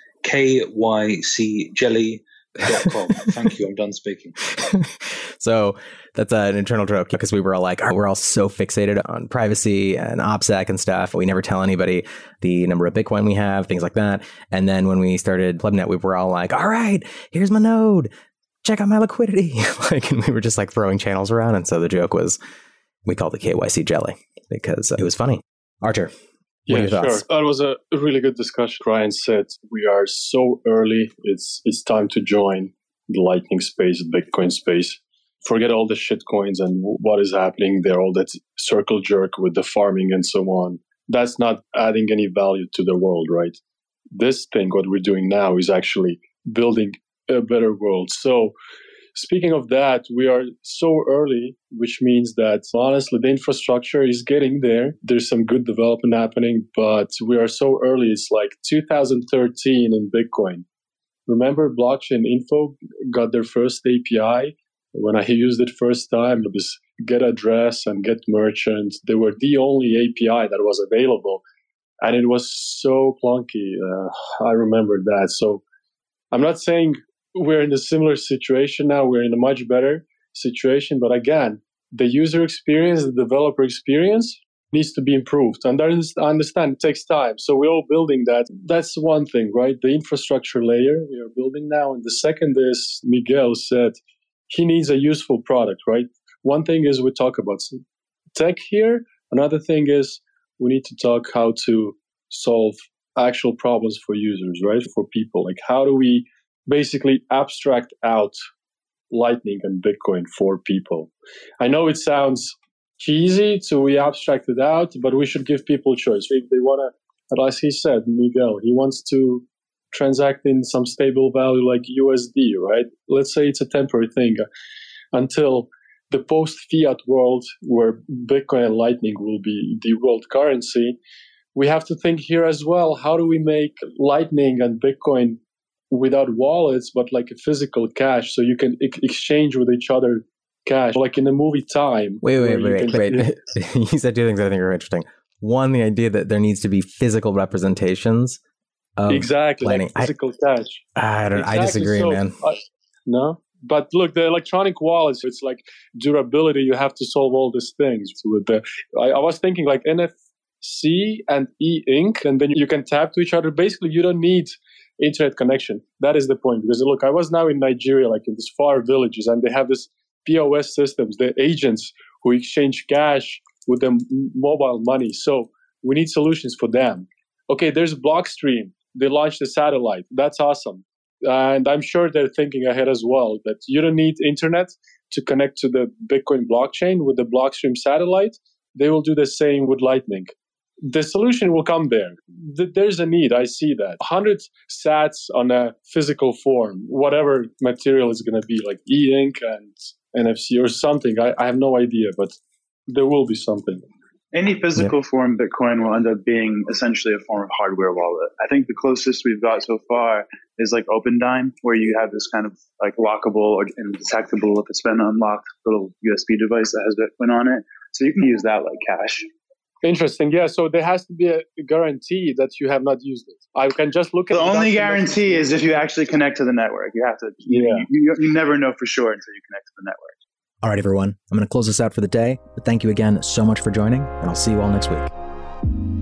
kycjelly.com. Thank you. I'm done speaking. So that's an internal joke because we were all like, we're all so fixated on privacy and OPSEC and stuff. We never tell anybody the number of Bitcoin we have, things like that. And then when we started PlebNet, we were all like, all right, here's my node. Check out my liquidity. And we were just like throwing channels around. And so the joke was, we called it KYC Jelly because it was funny. Archer. Yeah, sure. That was a really good discussion. Ryan said we are so early. It's time to join the Lightning space, the Bitcoin space. Forget all the shit coins and what is happening there, all that circle jerk with the farming and so on. That's not adding any value to the world, right? This thing, what we're doing now, is actually building a better world. So speaking of that, we are so early, which means that honestly, the infrastructure is getting there. There's some good development happening, but we are so early. It's like 2013 in Bitcoin. Remember Blockchain Info got their first API? When I used it first time, it was get address and get merchant. They were the only API that was available. And it was so clunky. I remember that. So I'm not saying we're in a similar situation now. We're in a much better situation. But again, the user experience, the developer experience needs to be improved. And I understand it takes time. So we're all building that. That's one thing, right? The infrastructure layer we are building now. And the second is, Miguel said, he needs a useful product, right? One thing is we talk about tech here. Another thing is we need to talk how to solve actual problems for users, right? For people. Like how do we basically abstract out Lightning and Bitcoin for people? I know it sounds cheesy to we abstract it out, but we should give people choice. If they want to, as he said, Miguel, he wants to transact in some stable value like USD, right? Let's say it's a temporary thing until the post-fiat world where Bitcoin and Lightning will be the world currency. We have to think here as well, how do we make Lightning and Bitcoin without wallets, but like a physical cash, so you can exchange with each other cash, like in the movie Time. Wait. You said two things I think are interesting. One, the idea that there needs to be physical representations of exactly Lightning. Like physical cash. I disagree, man. No, but look, the electronic wallets, it's like durability. You have to solve all these things with the. I was thinking like NFC and e-ink, and then you can tap to each other. Basically, you don't need internet connection. That is the point. Because look, I was now in Nigeria, like in these far villages, and they have this POS systems, the agents who exchange cash with the mobile money. So we need solutions for them. Okay, there's Blockstream. They launched a satellite. That's awesome. And I'm sure they're thinking ahead as well, that you don't need internet to connect to the Bitcoin blockchain with the Blockstream satellite. They will do the same with Lightning. The solution will come there. There's a need. I see that. 100 sats on a physical form, whatever material is going to be, like e-ink and NFC or something. I have no idea, but there will be something. Any physical form Bitcoin will end up being essentially a form of hardware wallet. I think the closest we've got so far is like OpenDime, where you have this kind of like lockable and detectable if it's been unlocked little USB device that has Bitcoin on it. So you can use that like cash. Interesting. Yeah. So there has to be a guarantee that you have not used it. I can just look at the only guarantee is if you actually connect to the network. You have to. You never know for sure until you connect to the network. All right, everyone. I'm going to close this out for the day. But thank you again so much for joining, and I'll see you all next week.